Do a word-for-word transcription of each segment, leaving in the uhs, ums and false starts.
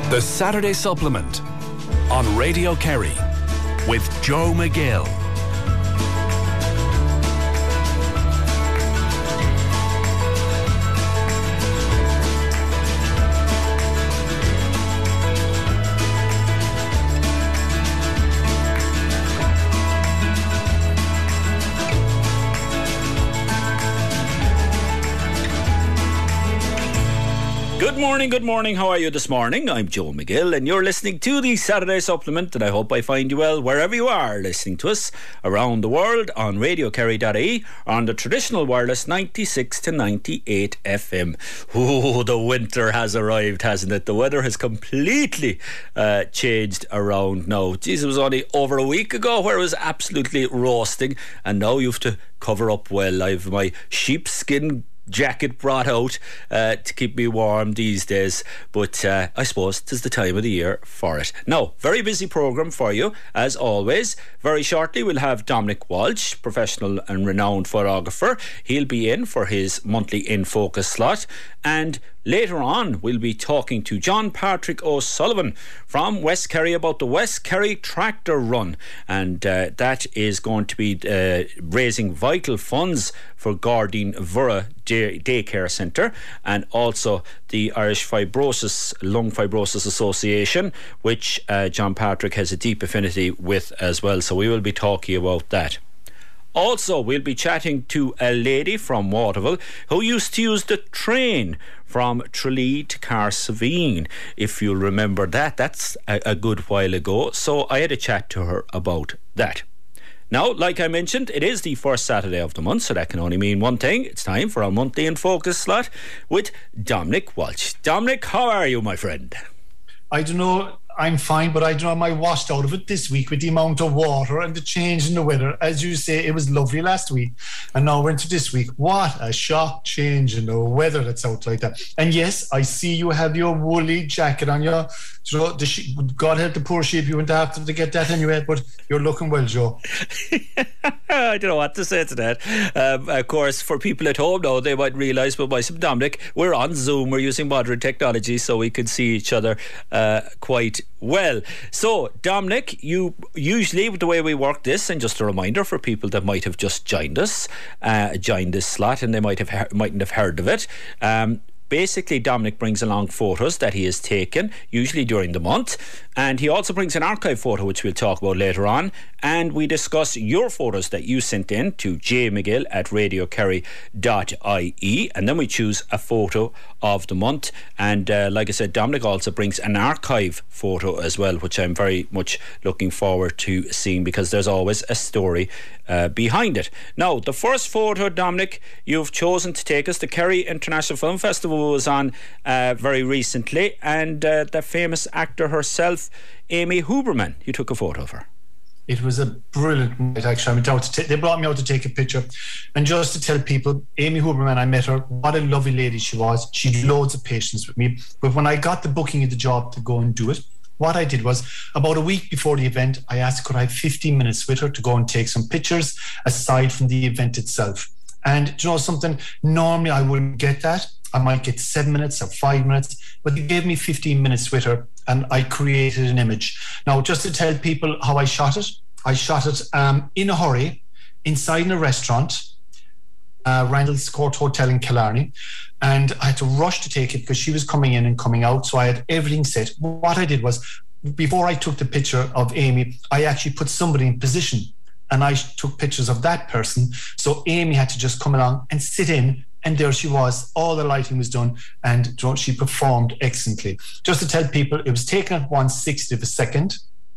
The Saturday Supplement on Radio Kerry with Joe McGill. Good morning, good morning. How are you this morning? I'm Joe McGill and you're listening to the Saturday Supplement, and I hope I find you well wherever you are listening to us around the world on radio kerry dot I E on the traditional wireless ninety-six to ninety-eight F M. Oh, the winter has arrived, hasn't it? The weather has completely uh, changed around now. Jeez, it was only over a week ago where it was absolutely roasting, and now you have to cover up well. I've my sheepskin jacket brought out uh, to keep me warm these days, but uh, I suppose 'tis the time of the year for it. Now, very busy programme for you as always. Very shortly we'll have Dominic Walsh, professional and renowned photographer. He'll be in for his monthly In Focus slot, and later on we'll be talking to John Patrick O'Sullivan from West Kerry about the West Kerry Tractor Run, and uh, that is going to be uh, raising vital funds for Gardine Vura Day- Daycare Centre, and also the Irish Fibrosis Lung Fibrosis Association, which uh, John Patrick has a deep affinity with as well, so we will be talking about that. Also, we'll be chatting to a lady from Waterville who used to use the train from Tralee to Carsavine. If you'll remember that, that's a, a good while ago. So I had a chat to her about that. Now, like I mentioned, it is the first Saturday of the month, so that can only mean one thing. It's time for our monthly In Focus slot with Dominic Walsh. Dominic, how are you, my friend? I don't know. I'm fine, but I don't know, am I washed out of it this week with the amount of water and the change in the weather? As you say, it was lovely last week, and now we're into this week. What a shock change in the weather that's out like that. And yes, I see you have your woolly jacket on your, you know, the she- God help the poor sheep, you went after to get that anyway, but you're looking well, Joe. I don't know what to say to that. Um, of course, for people at home now, they might realise, but myself, Dominic, we're on Zoom, we're using modern technology, so we can see each other uh, quite well. So, Dominic, you usually, with the way we work this, and just a reminder for people that might have just joined us, uh, joined this slot, and they might have he- mightn't have heard of it. Um, Basically, Dominic brings along photos that he has taken, usually during the month, and he also brings an archive photo, which we'll talk about later on, and we discuss your photos that you sent in to jmcgill at radio kerry dot I E, and then we choose a photo of the month. And uh, like I said, Dominic also brings an archive photo as well, which I'm very much looking forward to seeing, because there's always a story uh, behind it. Now, the first photo, Dominic, you've chosen to take us. The Kerry International Film Festival was on uh, very recently, and uh, the famous actor herself, Amy Huberman, you took a photo of her. It was a brilliant night, actually. I went out to ta- they brought me out to take a picture. And just to tell people, Amy Huberman, I met her. What a lovely lady she was. She had loads of patience with me. But when I got the booking of the job to go and do it, what I did was, about a week before the event, I asked could I have fifteen minutes with her to go and take some pictures aside from the event itself. And do you know something? Normally I wouldn't get that. I might get seven minutes or five minutes, but they gave me fifteen minutes with her, and I created an image. Now, just to tell people how I shot it, I shot it um, in a hurry, inside in a restaurant, uh, Randall's Court Hotel in Killarney, and I had to rush to take it because she was coming in and coming out, so I had everything set. What I did was, before I took the picture of Amy, I actually put somebody in position, and I took pictures of that person, so Amy had to just come along and sit in, and there she was. All the lighting was done, and she performed excellently. Just to tell people, it was taken at one sixtieth of a second.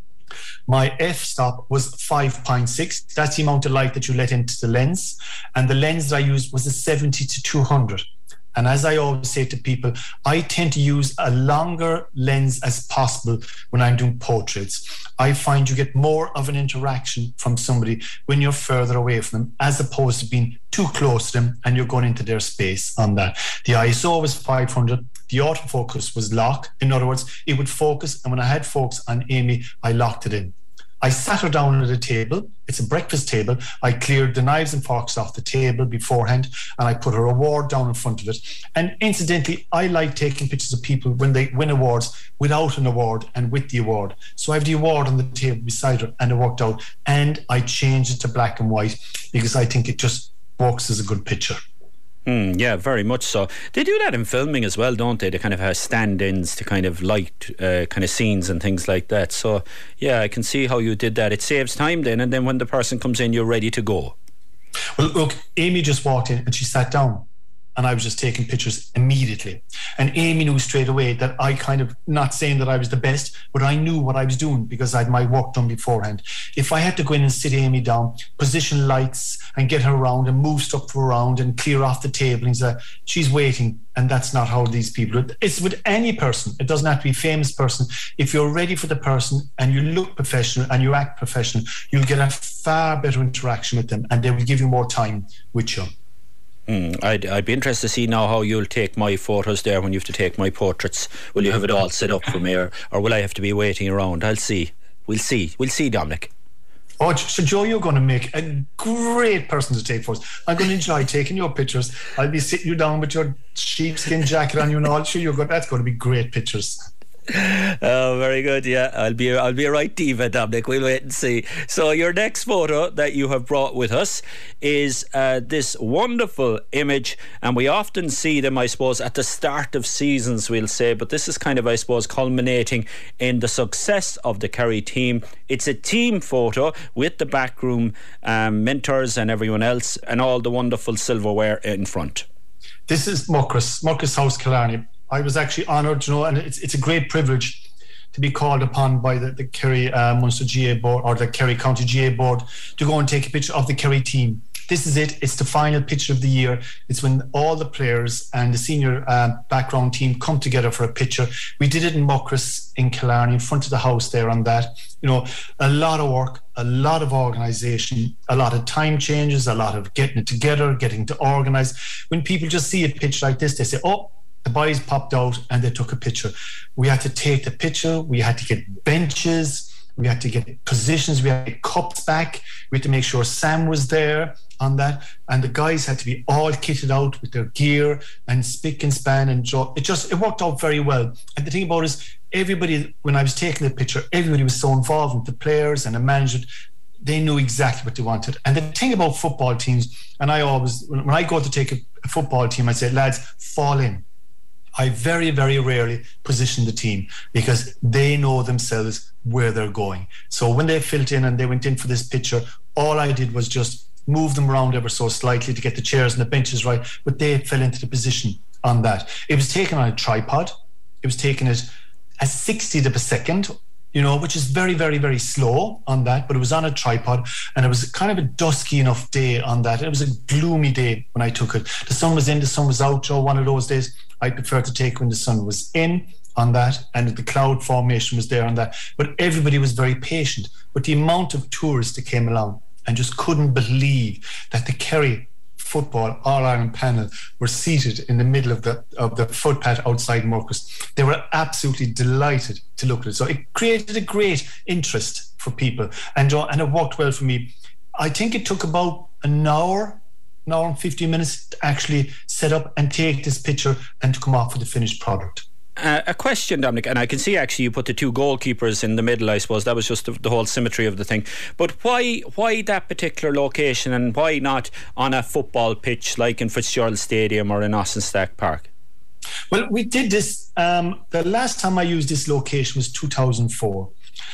My f-stop was five point six. That's the amount of light that you let into the lens, and the lens that I used was a seventy to two hundred. And as I always say to people, I tend to use a longer lens as possible when I'm doing portraits. I find you get more of an interaction from somebody when you're further away from them, as opposed to being too close to them and you're going into their space on that. The I S O was five hundred. The autofocus was locked. In other words, it would focus, and when I had focus on Amy, I locked it in. I sat her down at a table. It's a breakfast table. I cleared the knives and forks off the table beforehand, and I put her award down in front of it. And incidentally, I like taking pictures of people when they win awards without an award and with the award. So I have the award on the table beside her, and it worked out. And I changed it to black and white because I think it just works as a good picture. Mm, yeah, very much so. They do that in filming as well, don't they? They kind of have stand-ins to kind of light uh, kind of scenes and things like that. So yeah, I can see how you did that. It saves time then, and then when the person comes in, you're ready to go. Well, look, Amy just walked in and she sat down, and I was just taking pictures immediately. And Amy knew straight away that I kind of, not saying that I was the best, but I knew what I was doing because I had my work done beforehand. If I had to go in and sit Amy down, position lights and get her around and move stuff around and clear off the table, and say, she's waiting. And that's not how these people, it's with any person. It doesn't have to be a famous person. If you're ready for the person and you look professional and you act professional, you'll get a far better interaction with them, and they will give you more time with you. Mm, I'd, I'd be interested to see now how you'll take my photos there when you have to take my portraits. Will you have it all set up for me, or, or will I have to be waiting around? I'll see. We'll see. We'll see, Dominic. Oh, so Joe, you're going to make a great person to take photos. I'm going to enjoy taking your pictures. I'll be sitting you down with your sheepskin jacket on you and all. Sure, you're good. That's going to be great pictures. Oh, very good. Yeah, I'll be I'll be a right diva, Dominic. We'll wait and see. So your next photo that you have brought with us is uh, this wonderful image, and we often see them, I suppose, at the start of seasons, we'll say, but this is kind of, I suppose, culminating in the success of the Kerry team. It's a team photo with the backroom um, mentors and everyone else, and all the wonderful silverware in front. This is Muckross, Muckross House, Killarney. I was actually honoured, you know, and it's it's a great privilege to be called upon by the, the Kerry uh, Munster G A board, or the Kerry County G A board, to go and take a picture of the Kerry team. This is it. It's the final picture of the year. It's when all the players and the senior uh, background team come together for a picture. We did it in Muckross in Killarney, in front of the house there on that. You know, a lot of work, a lot of organisation, a lot of time changes, a lot of getting it together, getting to organise. When people just see a picture like this, they say, oh, the boys popped out and they took a picture. We had to take the picture. We had to get benches. We had to get positions. We had to get cups back. We had to make sure Sam was there on that. And the guys had to be all kitted out with their gear and spick and span. And it just, it worked out very well. And the thing about it is, everybody, when I was taking the picture, everybody was so involved with the players and the management. They knew exactly what they wanted. And the thing about football teams, and I always, when I go to take a, a football team, I say, lads, fall in. I very, very rarely position the team because they know themselves where they're going. So when they filled in and they went in for this picture, all I did was just move them around ever so slightly to get the chairs and the benches right, but they fell into the position on that. It was taken on a tripod. It was taken at a sixtieth of a second, you know, which is very, very, very slow on that, but it was on a tripod, and it was kind of a dusky enough day on that. It was a gloomy day when I took it. The sun was in, the sun was out, Joe, one of those days I prefer to take when the sun was in on that, and the cloud formation was there on that. But everybody was very patient. But the amount of tourists that came along and just couldn't believe that the Kerry Football All-Ireland panel were seated in the middle of the of the footpath outside Muckross. They were absolutely delighted to look at it. So it created a great interest for people, and and it worked well for me. I think it took about an hour, an hour and fifteen minutes to actually set up and take this picture and to come off with the finished product. Uh, a question, Dominic, and I can see actually you put the two goalkeepers in the middle. I suppose that was just the, the whole symmetry of the thing. But why why that particular location, and why not on a football pitch like in Fitzgerald Stadium or in Austin Stack Park? Well, we did this, um, the last time I used this location was two thousand four.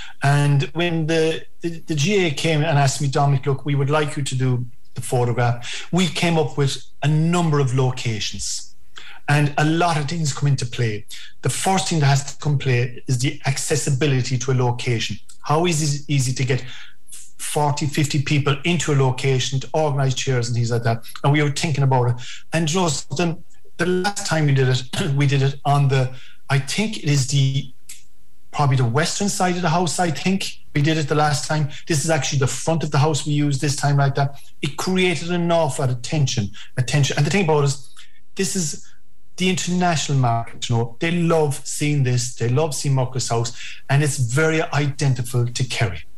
And when the, the, the G A came and asked me, Dominic, look, we would like you to do the photograph, we came up with a number of locations. And a lot of things come into play. The first thing that has to come play is the accessibility to a location. How easy is it easy to get forty, fifty people into a location, to organise chairs and things like that? And we were thinking about it. And just the, the last time we did it, we did it on the, I think it is the, probably the western side of the house, I think. We did it the last time. This is actually the front of the house we used this time like that. It created an awful lot of tension, attention. And the thing about it is, this is the international market, you know, they love seeing this, they love seeing Muckross House, and it's very identical to Kerry.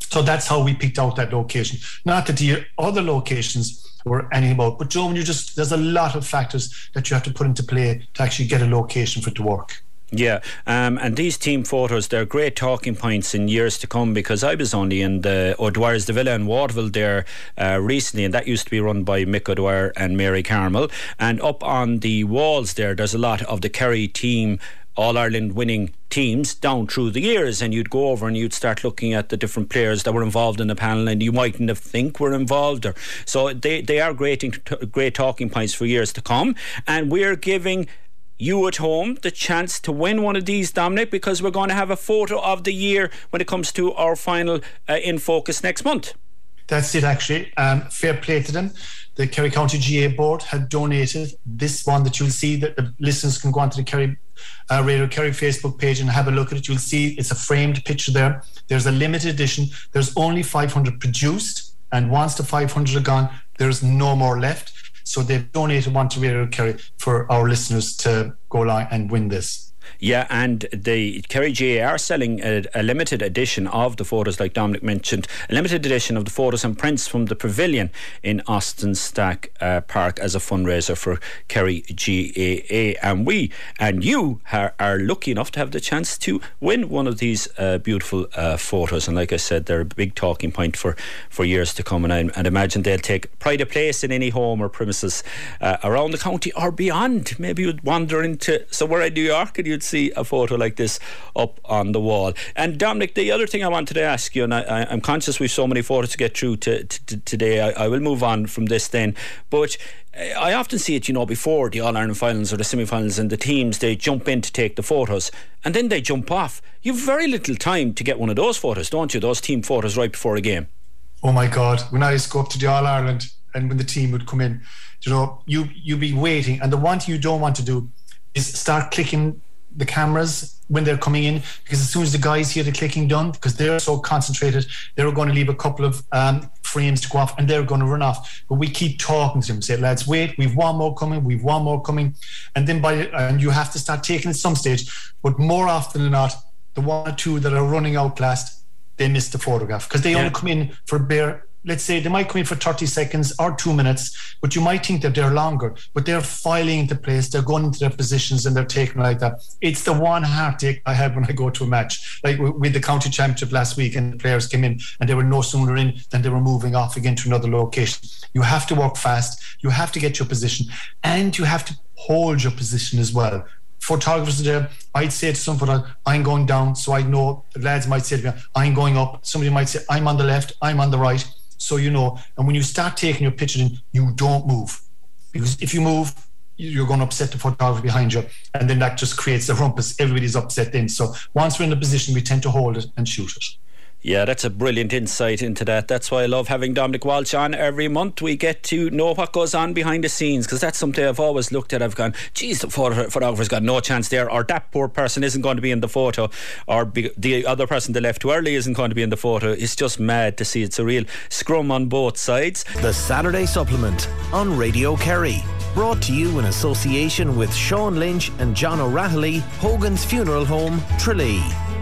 So that's how we picked out that location. Not that the other locations were anything about, but Joe, when you just, there's a lot of factors that you have to put into play to actually get a location for it to work. Yeah, um, and these team photos, they're great talking points in years to come, because I was only in the O'Dwyer's the Villa in Waterville there uh, recently, and that used to be run by Mick O'Dwyer and Mary Carmel, and up on the walls there, there's a lot of the Kerry team All-Ireland winning teams down through the years, and you'd go over and you'd start looking at the different players that were involved in the panel, and you mightn't have think were involved, or so they, they are great, great talking points for years to come. And we're giving you at home the chance to win one of these, Dominic, because we're going to have a photo of the year when it comes to our final uh, In Focus next month. That's it, actually. Um, fair play to them. The Kerry County G A board had donated this one that you'll see, that the listeners can go onto the Kerry uh, Radio Kerry Facebook page and have a look at it. You'll see it's a framed picture there. There's a limited edition. There's only five hundred produced, and once the five hundred are gone, there's no more left. So they've donated one to Radio Kerry for our listeners to go along and win this. Yeah, and the Kerry G A are selling a, a limited edition of the photos, like Dominic mentioned, a limited edition of the photos and prints from the pavilion in Austin Stack uh, Park as a fundraiser for Kerry G A A. And we and you are, are lucky enough to have the chance to win one of these uh, beautiful uh, photos. And like I said, they're a big talking point for, for years to come. And I and imagine they'll take pride of place in any home or premises uh, around the county or beyond. Maybe you'd wander into somewhere in New York and you'd see a photo like this up on the wall. And Dominic, the other thing I wanted to ask you, and I, I'm conscious we've so many photos to get through to, to, to today, I, I will move on from this then, but I often see it, you know, before the All-Ireland finals or the semi-finals, and the teams, they jump in to take the photos and then they jump off. You've very little time to get one of those photos, don't you, those team photos right before a game? Oh my God, when I used to go up to the All-Ireland and when the team would come in, you know, you, you'd be waiting, and the one thing you don't want to do is start clicking the cameras when they're coming in, because as soon as the guys hear the clicking done, because they're so concentrated, they're going to leave a couple of um, frames to go off and they're going to run off. But we keep talking to them, say, lads, wait, we've one more coming, we've one more coming, and then by and you have to start taking at some stage. But more often than not, the one or two that are running out last, they miss the photograph, because they yeah. only come in for bare, let's say they might come in for thirty seconds or two minutes, but you might think that they're longer, but they're filing into place, they're going into their positions and they're taking like that. It's the one heartache I have when I go to a match, like with the county championship last week, and the players came in and they were no sooner in than they were moving off again to another location. You have to work fast, you have to get your position, and you have to hold your position as well. Photographers are there. I'd say to some photographer, I'm going down, so I know. The lads might say to me, I'm going up. Somebody might say, I'm on the left, I'm on the right. So you know, and when you start taking your picture in, you don't move, because if you move, you're going to upset the photographer behind you, and then that just creates a rumpus. Everybody's upset then. So once we're in the position, we tend to hold it and shoot it. Yeah, that's a brilliant insight into that. That's why I love having Dominic Walsh on every month. We get to know what goes on behind the scenes, because that's something I've always looked at. I've gone, geez, the photo- photographer's got no chance there, or that poor person isn't going to be in the photo, or be- the other person they left too early isn't going to be in the photo. It's just mad to see. It's a real scrum on both sides. The Saturday Supplement on Radio Kerry. Brought to you in association with Sean Lynch and John O'Rahilly, Hogan's Funeral Home, Tralee.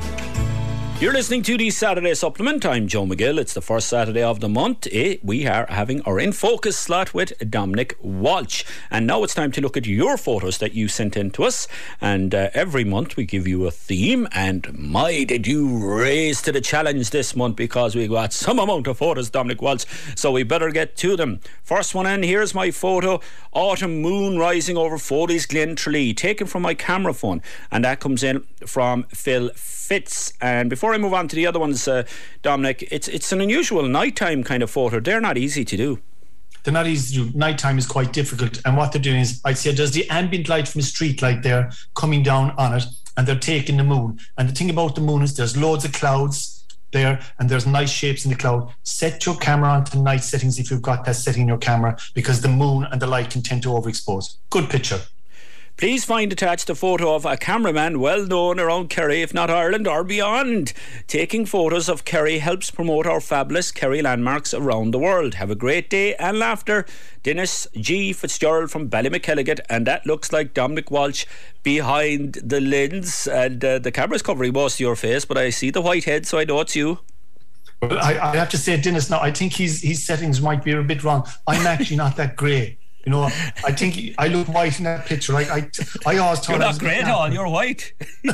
You're listening to the Saturday Supplement. I'm Joe McGill. It's the first Saturday of the month. Eh, we are having our In Focus slot with Dominic Walsh. And now it's time to look at your photos that you sent in to us. And uh, every month we give you a theme. And my, did you raise to the challenge this month, because we got some amount of photos, Dominic Walsh. So we better get to them. First one in, here's my photo. Autumn moon rising over Foley's Glen, Tralee, taken from my camera phone. And that comes in from Phil Fitz. And before I move on to the other ones, uh, Dominic, it's it's an unusual nighttime kind of photo. They're not easy to do. They're not easy to do. Nighttime is quite difficult, and what they're doing is, I'd say there's the ambient light from the street light there coming down on it, and they're taking the moon. And the thing about the moon is there's loads of clouds there, and there's nice shapes in the cloud. Set your camera onto night settings if you've got that setting in your camera, because the moon and the light can tend to overexpose. Good picture. Please find attached a photo of a cameraman well known around Kerry, if not Ireland or beyond. Taking photos of Kerry helps promote our fabulous Kerry landmarks around the world. Have a great day and laughter. Dennis G. Fitzgerald from Ballymackelligot. And that looks like Dominic Walsh behind the lens. And uh, the camera's covering most of your face, but I see the white head, so I know it's you. But I, I have to say, Dennis, now I think his his settings might be a bit wrong. I'm actually not that grey. You know, I think I look white in that picture. I I, I always thought you're not grey at all. You're white.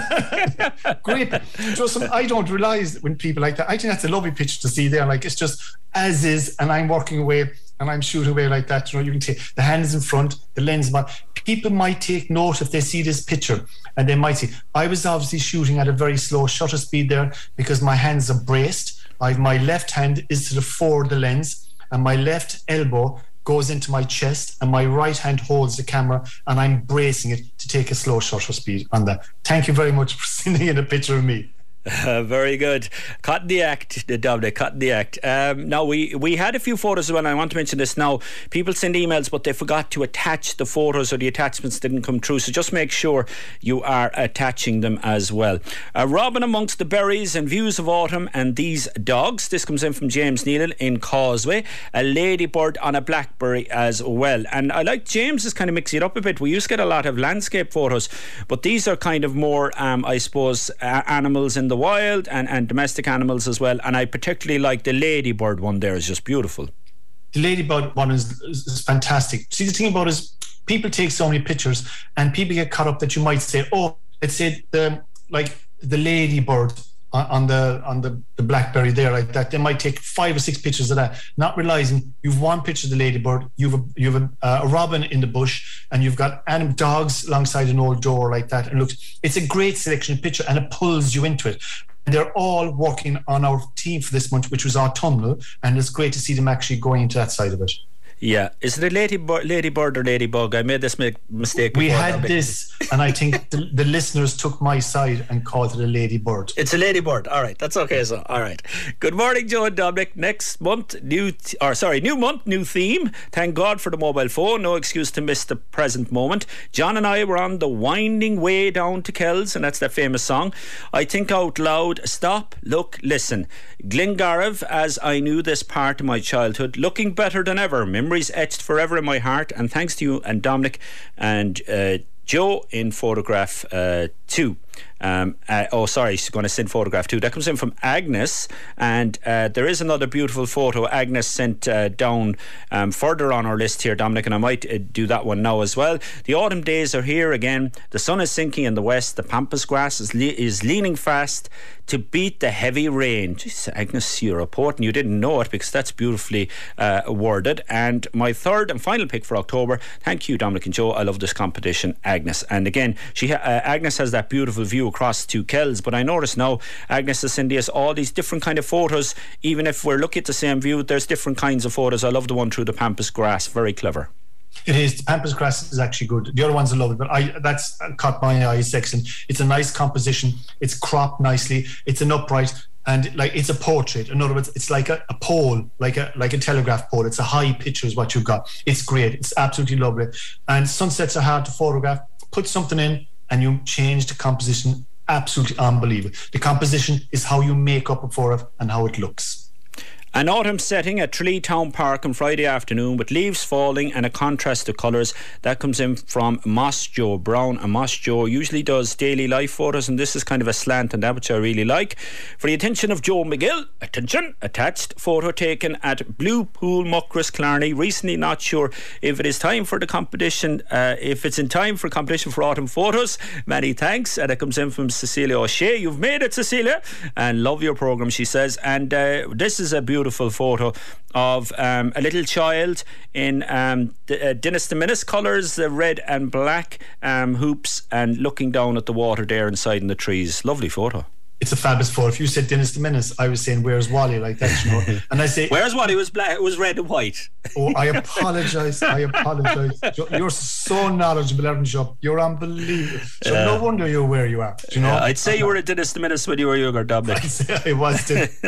Great. Just I don't realise when people like that. I think that's a lovely picture to see there. Like it's just as is, and I'm working away and I'm shooting away like that. You know, you can take the hands in front, the lens. But people might take note if they see this picture, and they might see I was obviously shooting at a very slow shutter speed there because my hands are braced. I've my left hand is to the fore of the lens, and my left elbow goes into my chest, and my right hand holds the camera, and I'm bracing it to take a slow shutter speed on that. Thank you very much for sending in a picture of me. Uh, very good. Cut the act, Dominic, cut the act. Um, now, we, we had a few photos as well, and I want to mention this now. People send emails, but they forgot to attach the photos, or the attachments didn't come through, so just make sure you are attaching them as well. Uh, Robin amongst the berries and views of autumn and these dogs. This comes in from James Nealon in Causeway. A ladybird on a blackberry as well. And I like James is kind of mixing it up a bit. We used to get a lot of landscape photos, but these are kind of more, um, I suppose, uh, animals in the wild and, and domestic animals as well, and I particularly like the ladybird one there. Is just beautiful. The ladybird one is, is, is fantastic. See, the thing about it is people take so many pictures and people get caught up that you might say, oh, let's say the like the ladybird on, on the on the, the blackberry there like that. They might take five or six pictures of that, not realising you've one picture of the ladybird, you've a, you've a, uh, a robin in the bush, and you've got animal dogs alongside an old door like that. And look, it's a great selection of picture, and it pulls you into it. And they're all working on our team for this month, which was autumnal, and it's great to see them actually going into that side of it. Yeah. Is it a ladybird, ladybird or ladybug? I made this mistake before. We had this, and I think the, the listeners took my side and called it a ladybird. It's a ladybird. All right, that's okay. So, all right. Good morning, Joe and Dominic. Next month, new, th- or sorry, new month, new theme. Thank God for the mobile phone. No excuse to miss the present moment. John and I were on the winding way down to Kells, and that's that famous song. I think out loud. Stop, look, listen. Glengariv, as I knew this part of my childhood, looking better than ever. Memories etched forever in my heart, and thanks to you and Dominic and uh, Joe in photograph uh, two. Um, uh, oh sorry, she's going to send photograph two. That comes in from Agnes, and uh, there is another beautiful photo Agnes sent uh, down um, further on our list here, Dominic, and I might uh, do that one now as well. The autumn days are here again. The sun is sinking in the west. The pampas grass is, le- is leaning fast to beat the heavy rain. Jeez, Agnes, you're reporting you didn't know it, because that's beautifully uh, worded. And my third and final pick for October. Thank you, Dominic and Joe. I love this competition, Agnes. And again, she ha- uh, Agnes has that beautiful view across to Kells, but I notice now Agnes is sending us all these different kind of photos. Even if we're looking at the same view, there's different kinds of photos. I love the one through the pampas grass. Very clever. It is. The pampas grass is actually good. The other ones are lovely, but I that's caught my eye section. It's a nice composition. It's cropped nicely. It's an upright, and like it's a portrait. In other words, it's like a, a pole, like a like a telegraph pole. It's a high picture is what you've got. It's great. It's absolutely lovely. And sunsets are hard to photograph. Put something in and you change the composition. Absolutely unbelievable. The composition is how you make up for it and how it looks. An autumn setting at Tralee Town Park on Friday afternoon with leaves falling and a contrast of colours. That comes in from Moss Joe Brown. And Moss Joe usually does daily life photos, and this is kind of a slant on that, which I really like. For the attention of Joe McGill, attention, attached photo taken at Blue Pool, Muckross, Clarny. Recently, not sure if it is time for the competition, uh, if it's in time for competition for autumn photos. Many thanks. And it comes in from Cecilia O'Shea. You've made it, Cecilia, and love your programme, she says. And uh, this is a beautiful beautiful photo of um, a little child in um, the, uh, Dennis the Menace colours, the red and black um, hoops, and looking down at the water there inside in the trees. Lovely photo. It's a fabulous photo. If you said Dennis the Menace, I was saying Where's Wally, like that, you know. And I say Where's Wally was black, it was red and white. Oh, I apologise. I apologise. You're so knowledgeable, aren't you? You're unbelievable. So uh, no wonder you're where you are. Do you know? Uh, I'd say you were a Dennis the Menace when you were younger, Dominic. I'd say I was.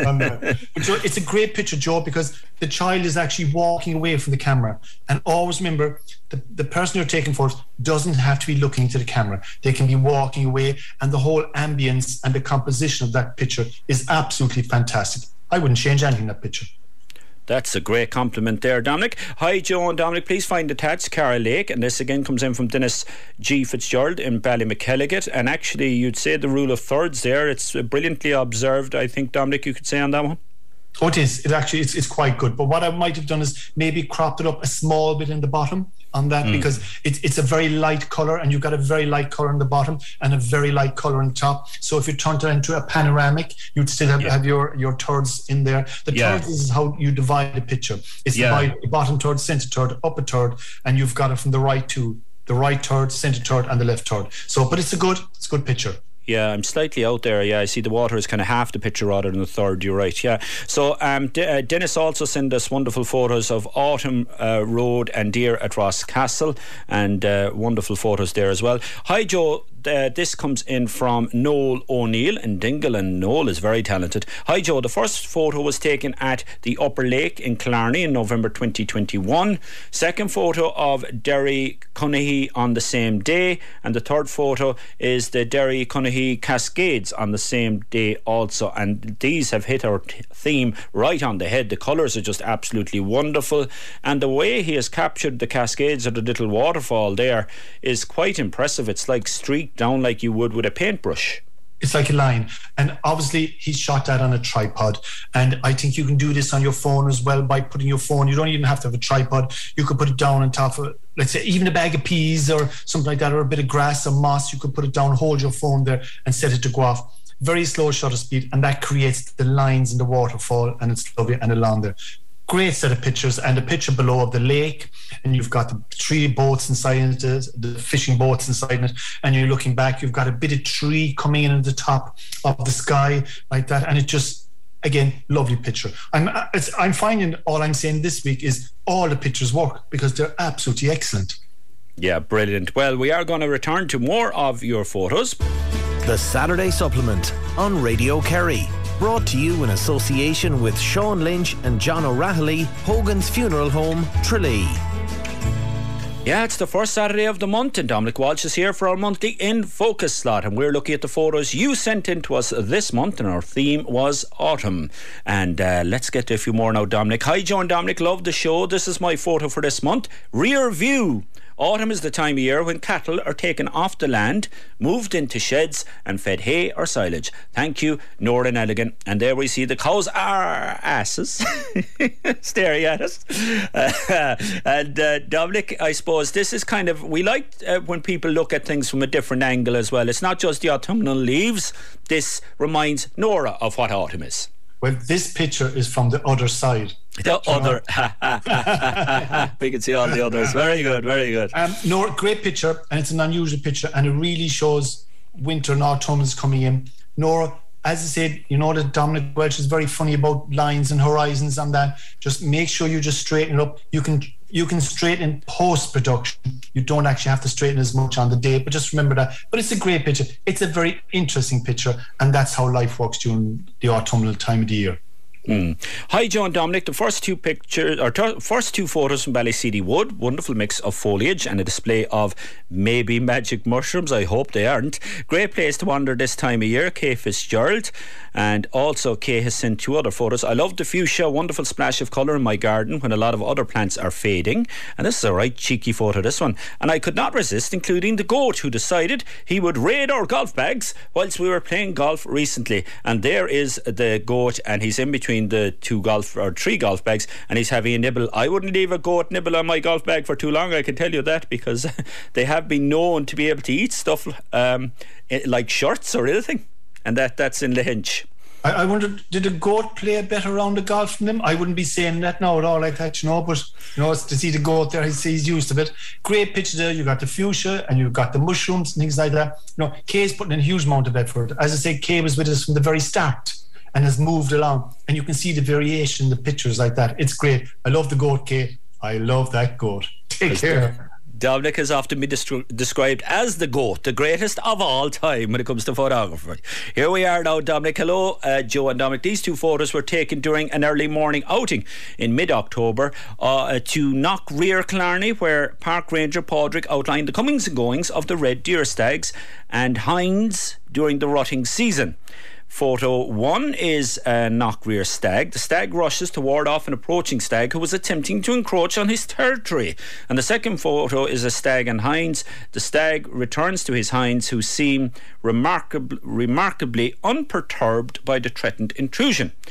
But Joe, it's a great picture, Joe, because the child is actually walking away from the camera. And always remember, the, the person you're taking photos doesn't have to be looking to the camera. They can be walking away, and the whole ambience and the composition of that picture is absolutely fantastic. I wouldn't change anything in that picture. That's a great compliment there, Dominic. Hi, Joe and Dominic. Please find attached Cara Lake. And this again comes in from Dennis G. Fitzgerald in Ballymackelligot. And actually, you'd say the rule of thirds there. It's brilliantly observed, I think, Dominic, you could say on that one. Oh, it is. It actually, it's, it's quite good. But what I might have done is maybe cropped it up a small bit in the bottom on that, mm. because it, it's a very light colour, and you've got a very light colour in the bottom and a very light colour on the top. So if you turned it into a panoramic, you'd still have, yeah. have your, your thirds in there. The yeah. thirds is how you divide the picture. It's yeah. divide the bottom third, centre third, upper third, and you've got it from the right to the right third, centre third, and the left third. So, but it's a good, it's a good picture. Yeah, I'm slightly out there. Yeah, I see the water is kind of half the picture rather than the third. You're right. Yeah. So um, D- uh, Dennis also sent us wonderful photos of Autumn uh, Road and Deer at Rosscastle, and uh, wonderful photos there as well. Hi, Joe. Uh, this comes in from Noel O'Neill in Dingle, and Noel is very talented. Hi Joe, the first photo was taken at the Upper Lake in Killarney in November twenty twenty-one. Second photo of Derry Cunahy on the same day, and the third photo is the Derry Cunahy Cascades on the same day also, and these have hit our t- theme right on the head. The colours are just absolutely wonderful, and the way he has captured the Cascades or the little waterfall there is quite impressive. It's like streaked down like you would with a paintbrush. It's like a line, and obviously he's shot that on a tripod, and I think you can do this on your phone as well by putting your phone, you don't even have to have a tripod, you could put it down on top of, let's say, even a bag of peas or something like that, or a bit of grass or moss. You could put it down, hold your phone there and set it to go off. Very slow shutter speed, and that creates the lines in the waterfall, and it's lovely and along there. Great set of pictures, and a picture below of the lake, and you've got the three boats inside it, the fishing boats inside it, and you're looking back, you've got a bit of tree coming in at the top of the sky like that, and it just, again, lovely picture. I'm it's, I'm finding all I'm saying this week is all the pictures work because they're absolutely excellent. Yeah, brilliant. Well, we are going to return to more of your photos. The Saturday Supplement on Radio Kerry. Brought to you in association with Sean Lynch and John O'Rahilly, Hogan's Funeral Home, Tralee. Yeah, it's the first Saturday of the month, and Dominic Walsh is here for our monthly In Focus slot, and we're looking at the photos you sent in to us this month, and our theme was autumn. And uh, let's get to a few more now, Dominic. Hi, Joe and Dominic, love the show. This is my photo for this month. Rear view. Autumn is the time of year when cattle are taken off the land, moved into sheds and fed hay or silage. Thank you, Northern Elegant. And there we see the cows are asses staring at us. Uh, and uh, Dominic, I suppose this is kind of, we like uh, when people look at things from a different angle as well. It's not just the autumnal leaves. This reminds Nora of what autumn is. Well, this picture is from the other side. The other. We can see all the others. Very good, very good. Um, no, great picture, and it's an unusual picture, and it really shows winter and autumn is coming in. Nora, as I said, you know that Dominic Welch is very funny about lines and horizons and that. Just make sure you just straighten it up. You can you can straighten post-production. You don't actually have to straighten as much on the day, but just remember that. But it's a great picture. It's a very interesting picture, and that's how life works during the autumnal time of the year. Mm. Hi, Joe and Dominic. The first two pictures, or t- first two photos from Ballyseedy Wood, wonderful mix of foliage and a display of maybe magic mushrooms. I hope they aren't. Great place to wander this time of year. Kay Fitzgerald, and also Kay has sent two other photos. I love the fuchsia, wonderful splash of colour in my garden when a lot of other plants are fading. And this is a right cheeky photo, this one. And I could not resist including the goat, who decided he would raid our golf bags whilst we were playing golf recently. And there is the goat, and he's in between the two golf or three golf bags, and he's having a nibble. I wouldn't leave a goat nibble on my golf bag for too long, I can tell you that, because they have been known to be able to eat stuff um, like shirts or anything, and that that's in Lahinch. I, I wonder, did a goat play a better round of golf than him? I wouldn't be saying that now at all like that, you know, but you know, it's to see the goat there, he's, he's used to it. Great picture there. You got the fuchsia and you've got the mushrooms and things like that. You know, Kay's putting in a huge amount of effort. As I say, Kay was with us from the very start and has moved along, and you can see the variation in the pictures like that. It's great. I love the goat, Kay. I love that goat. Take care. Dominic has often been destru- described as the GOAT, the greatest of all time when it comes to photography. Here we are now, Dominic. Hello, uh, Joe and Dominic. These two photos were taken during an early morning outing in mid-October uh, to Knock Rear Killarney, where Park Ranger Padraig outlined the comings and goings of the red deer stags and hinds during the rutting season. Photo one is a Knock Rear stag. The stag rushes to ward off an approaching stag who was attempting to encroach on his territory. And the second photo is a stag and hinds. The stag returns to his hinds, who seem remarkab- remarkably unperturbed by the threatened intrusion.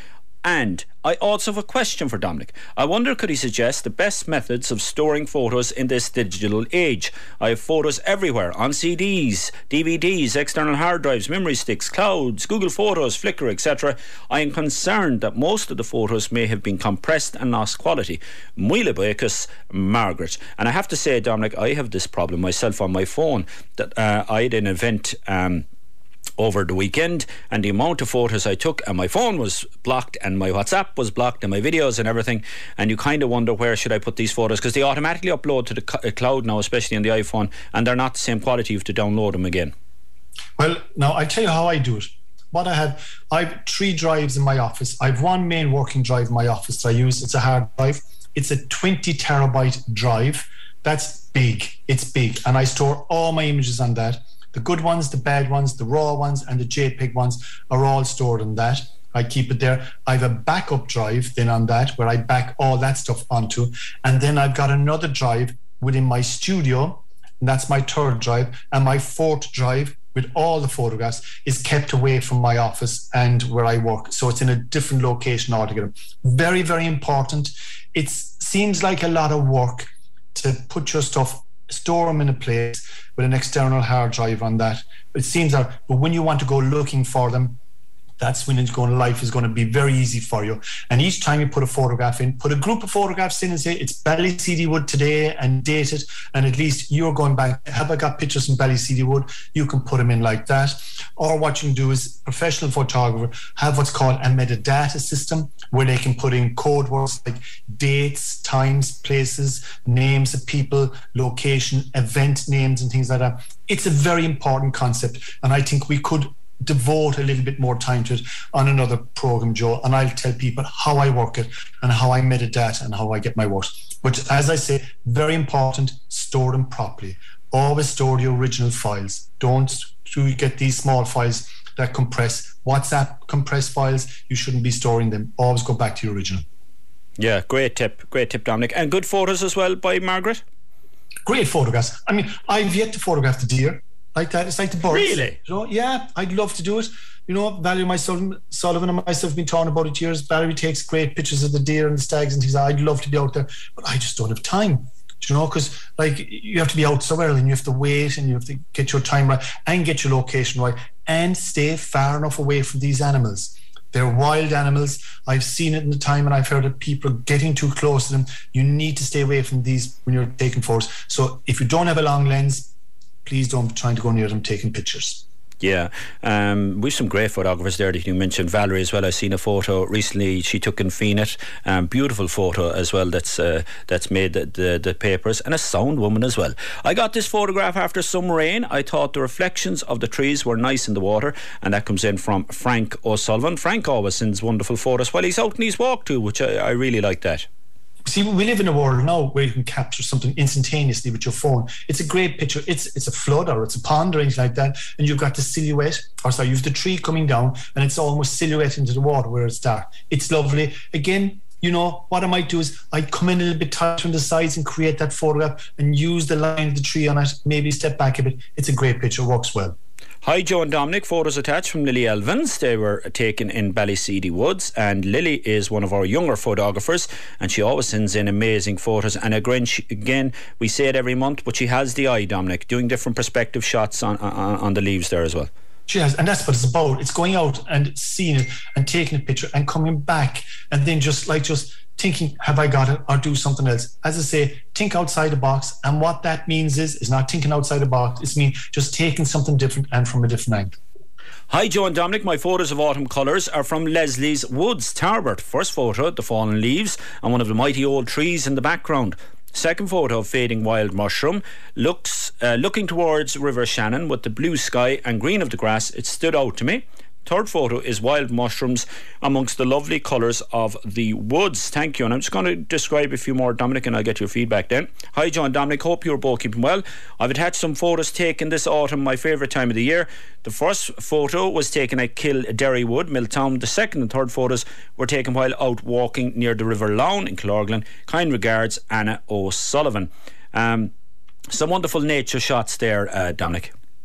And I also have a question for Dominic. I wonder, could he suggest the best methods of storing photos in this digital age? I have photos everywhere, on C Ds, D V Ds, external hard drives, memory sticks, clouds, Google Photos, Flickr, et cetera. I am concerned that most of the photos may have been compressed and lost quality. Muile Bacus, Margaret. And I have to say, Dominic, I have this problem myself on my phone. That uh, I had an event Um, over the weekend, and the amount of photos I took, and my phone was blocked and my WhatsApp was blocked and my videos and everything, and you kind of wonder, where should I put these photos, because they automatically upload to the c- cloud now, especially on the iPhone, and they're not the same quality. You have to download them again. Well, now I'll tell you how I do it. What I have, I have three drives in my office. I have one main working drive in my office that I use. It's a hard drive. It's a twenty terabyte drive. That's big. It's big, and I store all my images on that. The good ones, the bad ones, the raw ones, and the JPEG ones are all stored in that. I keep it there. I have a backup drive then on that, where I back all that stuff onto. And then I've got another drive within my studio, and that's my third drive. And my fourth drive with all the photographs is kept away from my office and where I work. So it's in a different location altogether. Very, very important. It seems like a lot of work to put your stuff, store them in a place with an external hard drive on that. It seems that, but when you want to go looking for them, that's when it's going, life is going to be very easy for you. And each time you put a photograph in, put a group of photographs in and say, it's Ballyseedy today, and date it. And at least you're going back, have I got pictures from Ballyseedy? You can put them in like that. Or what you can do is, professional photographer have what's called a metadata system, where they can put in code words like dates, times, places, names of people, location, event names, and things like that. It's a very important concept. And I think we could devote a little bit more time to it on another program, Joe, and I'll tell people how I work it and how I metadata and how I get my work. But as I say, very important, store them properly. Always store the original files. Don't do get these small files that compress. WhatsApp compressed files, you shouldn't be storing them. Always go back to your original. Yeah, great tip, great tip, Dominic. And good photos as well by Margaret? Great photographs. I mean, I've yet to photograph the deer like that. It's like the birds. Really? You know, yeah, I'd love to do it. You know, Valerie myself, Sullivan and myself have been talking about it years. Valerie takes great pictures of the deer and the stags and things. I'd love to be out there, but I just don't have time. You know, because like you have to be out so early and you have to wait and you have to get your time right and get your location right and stay far enough away from these animals. They're wild animals. I've seen it in the time, and I've heard that people are getting too close to them. You need to stay away from these when you're taking photos. So if you don't have a long lens, please don't be trying to go near them taking pictures. Yeah, um, we've some great photographers there that you mentioned. Valerie as well. I've seen a photo recently she took in Phoenix. Um, beautiful photo as well that's uh, that's made the, the, the papers, and a sound woman as well. I got this photograph after some rain. I thought the reflections of the trees were nice in the water, and that comes in from Frank O'Sullivan. Frank always sends wonderful photos while he's out on his walk too, which I, I really like that. See, we live in a world now where you can capture something instantaneously with your phone. It's a great picture. It's it's a flood or it's a pond or anything like that, and you've got the silhouette, or sorry, you've the tree coming down, and it's almost silhouette into the water where it's dark. It's lovely. Again, you know, what I might do is I'd come in a little bit tighter on the sides and create that photograph and use the line of the tree on it, maybe step back a bit. It's a great picture, works well. Hi Joe and Dominic, photos attached from Lily Elvins. They were taken in Ballyseedy Woods, and Lily is one of our younger photographers, and she always sends in amazing photos. And again, she, again we say it every month, but she has the eye, Dominic, doing different perspective shots on, on, on the leaves there as well. She has, and that's what it's about. It's going out and seeing it and taking a picture and coming back, and then just like just thinking, have I got it, or do something else. As I say, think outside the box, and what that means is is not thinking outside the box. It's mean just taking something different and from a different angle. Hi Joe and Dominic, my photos of autumn colours are from Leslie's Woods, Tarbert. First photo, the fallen leaves and one of the mighty old trees in the background. Second photo of fading wild mushroom, looks uh, looking towards River Shannon with the blue sky and green of the grass. It stood out to me. Third photo is wild mushrooms amongst the lovely colours of the woods. Thank you. And I'm just going to describe a few more, Dominic, and I'll get your feedback then. Hi John, Dominic, hope you're both keeping well. I've attached some photos taken this autumn, my favourite time of the year. The first photo was taken at Kildare Wood, Milltown. The second and third photos were taken while out walking near the River Lown in Clorglen. Kind regards, Anna O'Sullivan. Um, some wonderful nature shots there, uh, Dominic.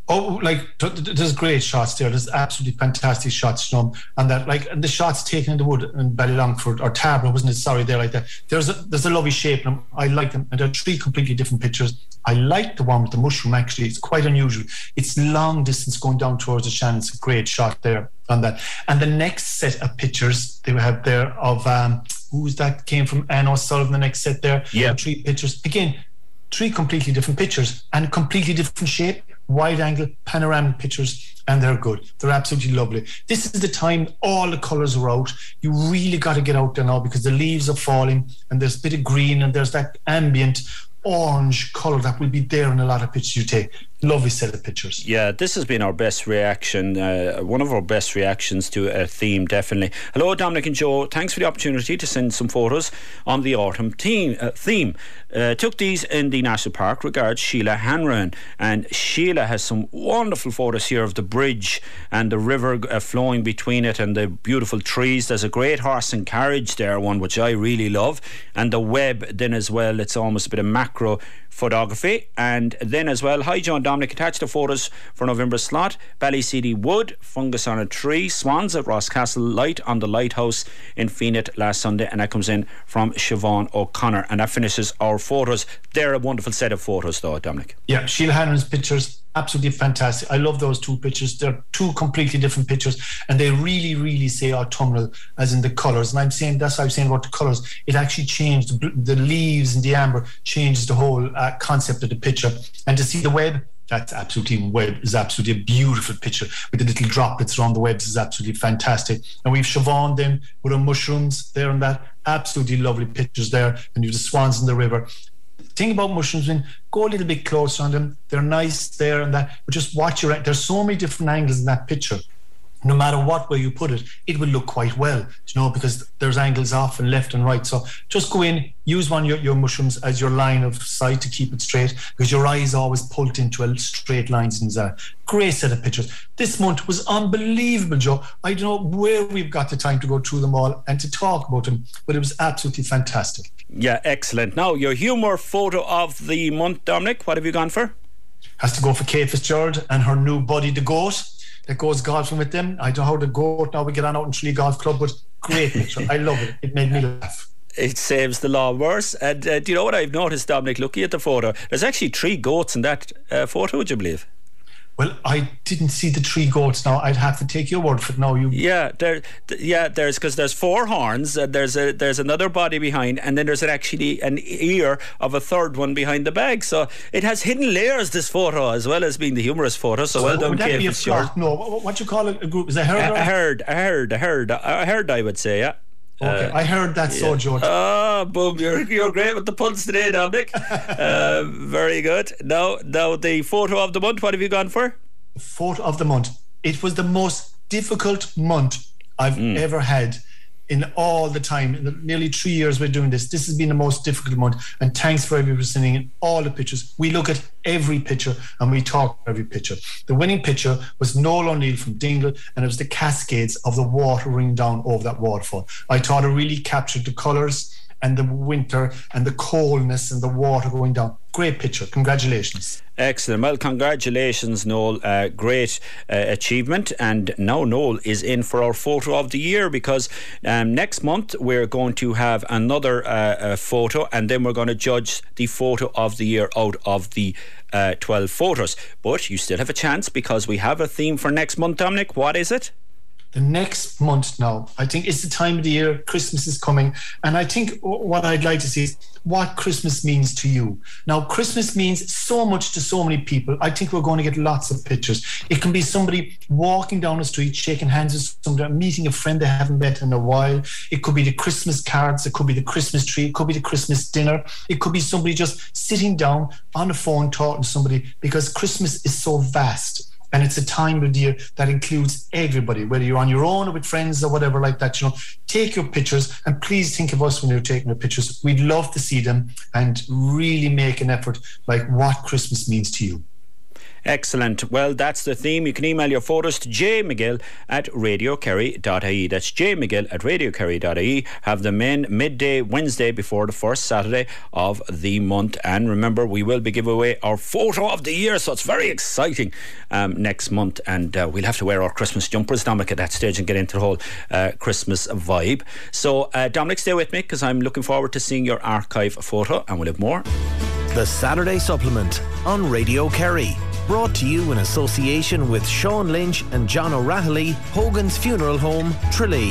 Oh, like there's great shots there. There's absolutely fantastic shots, you know, and that like and the shots taken in the wood in Ballylongford or Tarboro, wasn't it? Sorry, there like that. There's a there's a lovely shape in them. I like them, and they're three completely different pictures. I like the one with the mushroom. Actually, it's quite unusual. It's long distance going down towards the Shannon. It's a great shot there on that. And the next set of pictures they have there of um, who's that came from Anne O'Sullivan. The next set there, yeah, three pictures again. Three completely different pictures and completely different shape, wide angle, panoramic pictures, and they're good. They're absolutely lovely. This is the time all the colours are out. You really got to get out there now because the leaves are falling and there's a bit of green and there's that ambient orange colour that will be there in a lot of pictures you take. Lovely set of pictures. Yeah, this has been our best reaction, uh, one of our best reactions to a theme, definitely. Hello, Dominic and Joe. Thanks for the opportunity to send some photos on the autumn theme. Uh, theme. Uh, took these in the National Park. Regards, Sheila Hanrahan. And Sheila has some wonderful photos here of the bridge and the river uh, flowing between it and the beautiful trees. There's a great horse and carriage there, one which I really love. And the web then as well. It's almost a bit of macro photography. And then as well, hi John Dominic, attached the photos for November slot. Ballyseedy Wood, fungus on a tree, swans at Rosscastle, light on the lighthouse in Feenit last Sunday, and that comes in from Siobhan O'Connor, and that finishes our photos. They're a wonderful set of photos though, Dominic. Yeah, Sheila Hanrahan's pictures, absolutely fantastic. I love those two pictures. They're two completely different pictures and they really really say autumnal, as in the colours, and I'm saying that's what I'm saying about the colours. It actually changed the, the leaves and the amber changes the whole uh, concept of the picture. And to see the web, that's absolutely web is absolutely a beautiful picture with the little droplets around the webs is absolutely fantastic. And we've Siobhan then with the mushrooms there and that, absolutely lovely pictures there. And you've the swans in the river. The thing about mushrooms, when go a little bit closer on them, they're nice there and that, but just watch your, there's so many different angles in that picture. No matter what way you put it, it will look quite well, you know, because there's angles off and left and right. So just go in, use one of your, your mushrooms as your line of sight to keep it straight, because your eye is always pulled into a straight lines. And a great set of pictures. This month was unbelievable, Joe. I don't know where we've got the time to go through them all and to talk about them, but it was absolutely fantastic. Yeah, excellent. Now, your humour photo of the month, Dominic, what have you gone for? Has to go for Kate Fitzgerald and her new buddy, the goat, that goes golfing with them. I don't know how the goat now we get on out in Tralee Golf Club, but great picture. I love it. It made me laugh. It saves the lawnmowers. And uh, do you know what I've noticed, Dominic, looking at the photo? There's actually three goats in that uh, photo, would you believe? Well, I didn't see the three goats. Now I'd have to take your word for it. Now you, yeah, there, th- yeah, there's because there's four horns, and there's a there's another body behind, and then there's an, actually an ear of a third one behind the bag. So it has hidden layers, this photo, as well as being the humorous photo. So, so well done, Kate Fitzgerald. No, what, what you call a, a group? Is it a herd? A, a herd, a herd, a herd, a herd. I would say, yeah. Okay, uh, I heard that, yeah. So George. Oh, boom! You're you're great with the puns today, Dominic. uh, very good. Now, now the photo of the month. What have you gone for? Photo of the month. It was the most difficult month I've mm. ever had in all the time. In the nearly three years we're doing this, this has been the most difficult month. And thanks for everybody sending in all the pictures. We look at every picture and we talk every picture. The winning picture was Noel O'Neill from Dingle, and it was the cascades of the water running down over that waterfall. I thought it really captured the colours and the winter and the coldness and the water going down. Great picture. Congratulations. Excellent. Well, congratulations, Noel. Uh, great uh, achievement. And now Noel is in for our photo of the year, because um, next month we're going to have another uh, uh, photo, and then we're going to judge the photo of the year out of the uh, twelve photos. But you still have a chance, because we have a theme for next month, Dominic. What is it? The next month now, I think it's the time of the year, Christmas is coming, and I think what I'd like to see is what Christmas means to you. Now, Christmas means so much to so many people. I think we're going to get lots of pictures. It can be somebody walking down the street, shaking hands with somebody, meeting a friend they haven't met in a while. It could be the Christmas cards, it could be the Christmas tree, it could be the Christmas dinner, it could be somebody just sitting down on the phone talking to somebody, because Christmas is so vast. And it's a time of the year that includes everybody, whether you're on your own or with friends or whatever like that. You know, take your pictures, and please think of us when you're taking your pictures. We'd love to see them and really make an effort, like what Christmas means to you. Excellent. Well, that's the theme. You can email your photos to jmcgill at radiokerry dot I E. That's jmcgill at radiokerry dot I E. Have them in midday Wednesday before the first Saturday of the month. And remember, we will be giving away our photo of the year, so it's very exciting um, next month. And uh, we'll have to wear our Christmas jumpers, Dominic, at that stage and get into the whole uh, Christmas vibe. So, uh, Dominic, stay with me because I'm looking forward to seeing your archive photo, and we'll have more. The Saturday Supplement on Radio Kerry. Brought to you in association with Sean Lynch and John O'Rahilly, Hogan's Funeral Home, Tralee.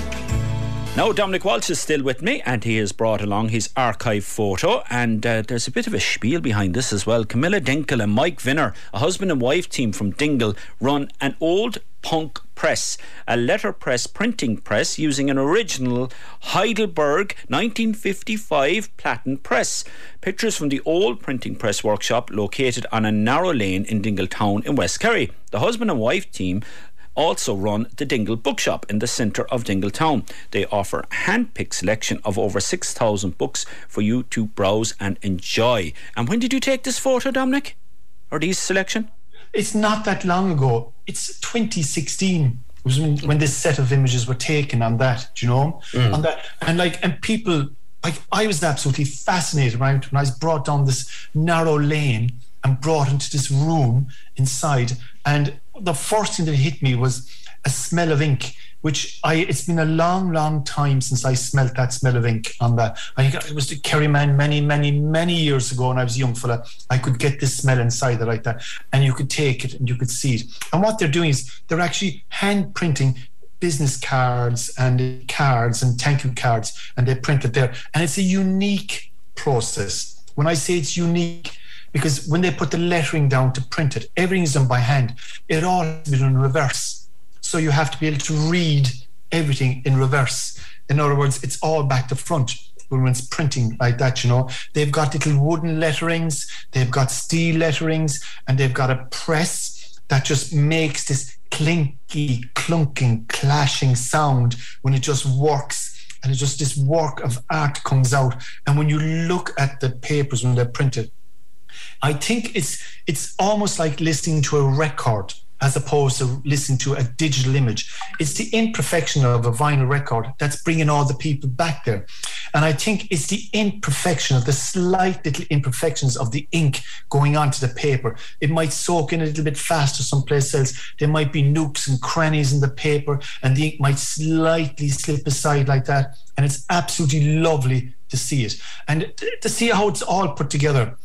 Now, Dominic Walsh is still with me, and he has brought along his archive photo, and uh, there's a bit of a spiel behind this as well. Camilla Dingle and Mike Vinner, a husband and wife team from Dingle, run an old punk press, a letterpress printing press using an original Heidelberg nineteen fifty-five platen press. Pictures from the old printing press workshop located on a narrow lane in Dingletown in West Kerry. The husband and wife team also run the Dingle Bookshop in the centre of Dingletown. They offer a hand-picked selection of over six thousand books for you to browse and enjoy. And when did you take this photo, Dominic? Or these selection? It's not that long ago. It's twenty sixteen. It was when, when this set of images were taken on that, do you know? Mm. On that. And like, and people, like, I was absolutely fascinated right, when I was brought down this narrow lane and brought into this room inside. And the first thing that hit me was a smell of ink, which I, it's been a long, long time since I smelt that smell of ink on that. I think it was the Kerryman many, many, many years ago when I was a young fella. I could get this smell inside it like that, and you could take it and you could see it. And what they're doing is they're actually hand printing business cards and cards and thank you cards, and they print it there. And it's a unique process. When I say it's unique, because when they put the lettering down to print it, everything is done by hand. It all has to be done in reverse. So you have to be able to read everything in reverse. In other words, it's all back to front when it's printing like that, you know. They've got little wooden letterings, they've got steel letterings, and they've got a press that just makes this clinky, clunking, clashing sound when it just works. And it's just this work of art comes out. And when you look at the papers when they're printed, I think it's it's almost like listening to a record as opposed to listening to a digital image. It's the imperfection of a vinyl record that's bringing all the people back there. And I think it's the imperfection of the slight little imperfections of the ink going onto the paper. It might soak in a little bit faster someplace else. There might be nooks and crannies in the paper, and the ink might slightly slip aside like that. And it's absolutely lovely to see it. And to see how it's all put together,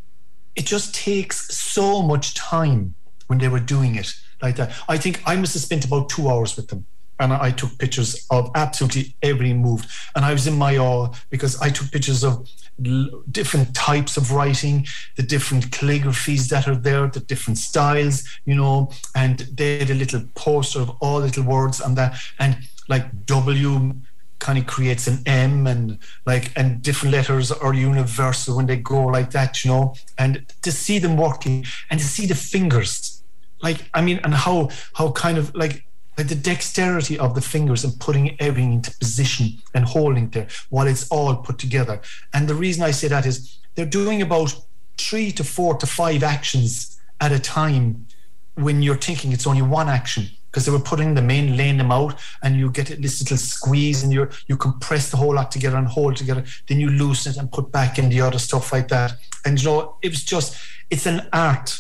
it just takes so much time when they were doing it like that. I think I must have spent about two hours with them, and I took pictures of absolutely every move. And I was in my awe because I took pictures of l- different types of writing, the different calligraphies that are there, the different styles, you know, and they had a little poster of all little words on that. And like W kind of creates an M, and like, and different letters are universal when they go like that, you know. And to see them working and to see the fingers, like, I mean, and how how kind of like like the dexterity of the fingers and putting everything into position and holding there while it's all put together. And the reason I say that is they're doing about three to four to five actions at a time when you're thinking it's only one action, because they were putting them in, laying them out, and you get this little squeeze and you you compress the whole lot together and hold together, then you loosen it and put back in the other stuff like that. And you know, it was just, it's an art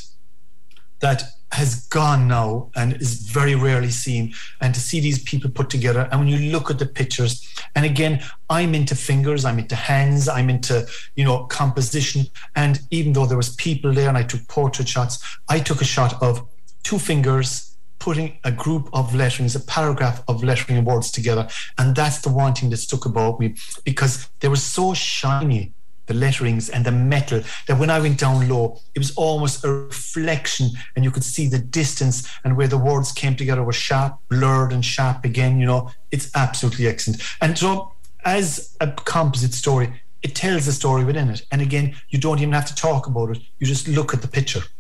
that has gone now and is very rarely seen. And to see these people put together, and when you look at the pictures, and again, I'm into fingers, I'm into hands, I'm into, you know, composition. And even though there was people there and I took portrait shots, I took a shot of two fingers putting a group of letterings, a paragraph of lettering words together. And that's the one thing that stuck about me, because they were so shiny, the letterings and the metal, that when I went down low, it was almost a reflection, and you could see the distance and where the words came together were sharp, blurred and sharp again, you know. It's absolutely excellent. And so as a composite story, it tells a story within it. And again, you don't even have to talk about it. You just look at the picture.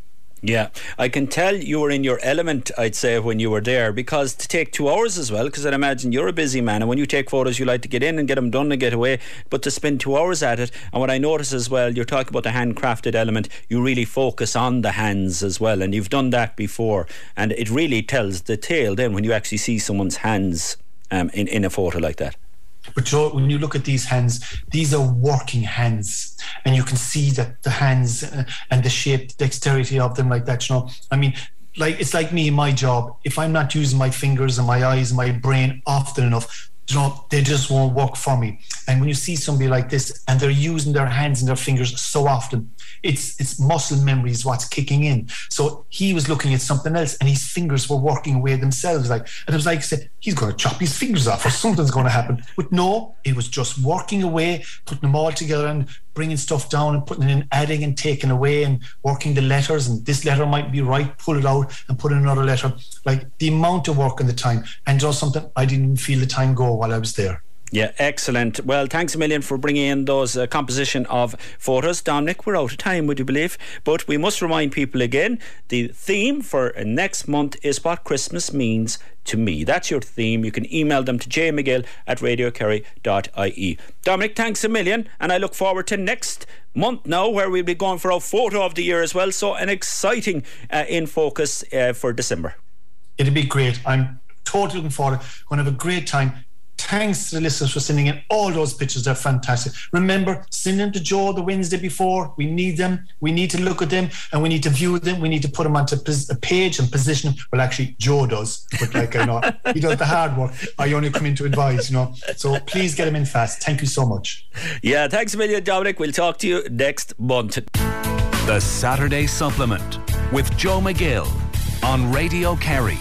Yeah, I can tell you were in your element, I'd say, when you were there, because to take two hours as well, because I'd imagine you're a busy man, and when you take photos you like to get in and get them done and get away, but to spend two hours at it. And what I notice as well, you're talking about the handcrafted element, you really focus on the hands as well, and you've done that before, and it really tells the tale then when you actually see someone's hands um, in, in a photo like that. But Joe, when you look at these hands, these are working hands, and you can see that the hands uh, and the shape, the dexterity of them like that, you know. I mean, like it's like me in my job. If I'm not using my fingers and my eyes and my brain often enough, you know, they just won't work for me. And when you see somebody like this and they're using their hands and their fingers so often, it's it's muscle memory is what's kicking in. So he was looking at something else and his fingers were working away themselves. Like, and it was like, I said, he's going to chop his fingers off or something's going to happen. But no, it was just working away, putting them all together and bringing stuff down and putting it in, adding and taking away and working the letters. And this letter might be right, pull it out and put in another letter. Like the amount of work and the time, and just something I didn't even feel the time go while I was there. Yeah, excellent. Well, thanks a million for bringing in those uh, composition of photos. Dominic, we're out of time, would you believe? But we must remind people again, the theme for next month is what Christmas means to me. That's your theme. You can email them to j mcgill at radio kerry dot I E. Dominic, thanks a million, and I look forward to next month now, where we'll be going for our photo of the year as well. So an exciting uh, in focus uh, for December. It'll be great. I'm totally looking forward. Going to have a great time. Thanks to the listeners for sending in all those pictures. They're fantastic. Remember, send them to Joe the Wednesday before. We need them. We need to look at them and we need to view them. We need to put them onto a page and position them. Well, actually, Joe does. But like I know, he does the hard work. I only come in to advise, you know. So please get them in fast. Thank you so much. Yeah, thanks a million, Dominic. We'll talk to you next month. The Saturday Supplement with Joe McGill on Radio Kerry.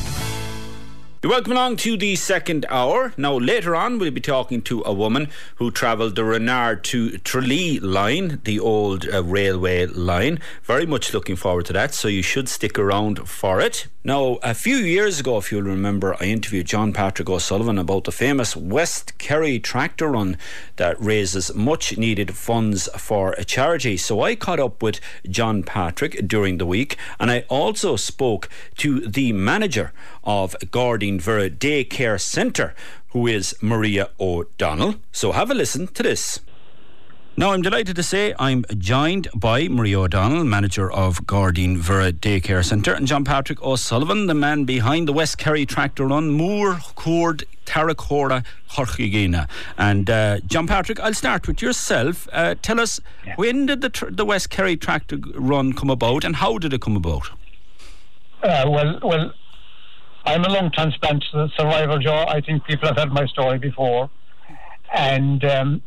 Welcome along to the second hour. Now, later on, we'll be talking to a woman who travelled the Renard to Tralee line, the old uh, railway line. Very much looking forward to that, so you should stick around for it. Now, a few years ago, if you'll remember, I interviewed John Patrick O'Sullivan about the famous West Kerry tractor run that raises much needed funds for a charity. So I caught up with John Patrick during the week, and I also spoke to the manager of Gardine Vera Daycare Centre, who is Maria O'Donnell. So have a listen to this. Now, I'm delighted to say I'm joined by Maria O'Donnell, manager of Gardine Vera Daycare Centre, and John Patrick O'Sullivan, the man behind the West Kerry tractor run, Moor Cord Tarracora Horchigina. And uh, John Patrick, I'll start with yourself. Uh, tell us, yeah. when did the tr- the West Kerry tractor run come about, and how did it come about? Uh, well, well, I'm a lung transplant survivor, Joe. I think people have heard my story before, and um,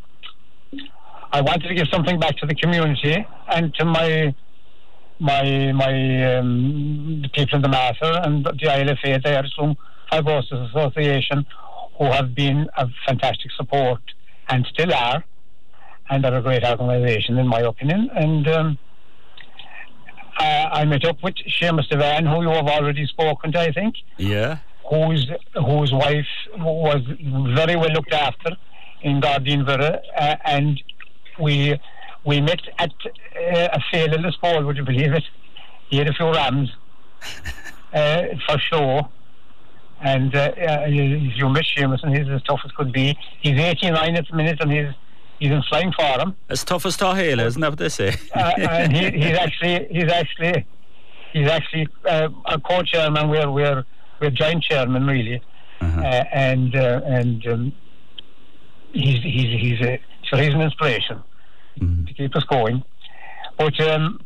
I wanted to give something back to the community and to my my my um, the people in the Mater and the I L F A, the Irish Lung Fibrosis Association, who have been a fantastic support and still are, and are a great organisation in my opinion. And um, I, I met up with Seamus Devan, who you have already spoken to, I think. Yeah. Whose whose wife was very well looked after in Gardine Vera, uh, and we we met at uh, a sale in Lisbon, would you believe it? He had a few rams uh, for show, and uh, uh, you met Seamus, and he's as tough as could be. He's eighty-nine at the minute, and he's he's in flying form. As tough as Tahela, isn't that what they say? uh, and he, he's actually he's actually he's actually uh, a co-chairman. We're we're we're joint chairman really, uh-huh. uh, and uh, and um, he's he's he's a so he's an inspiration mm-hmm. to keep us going. But um,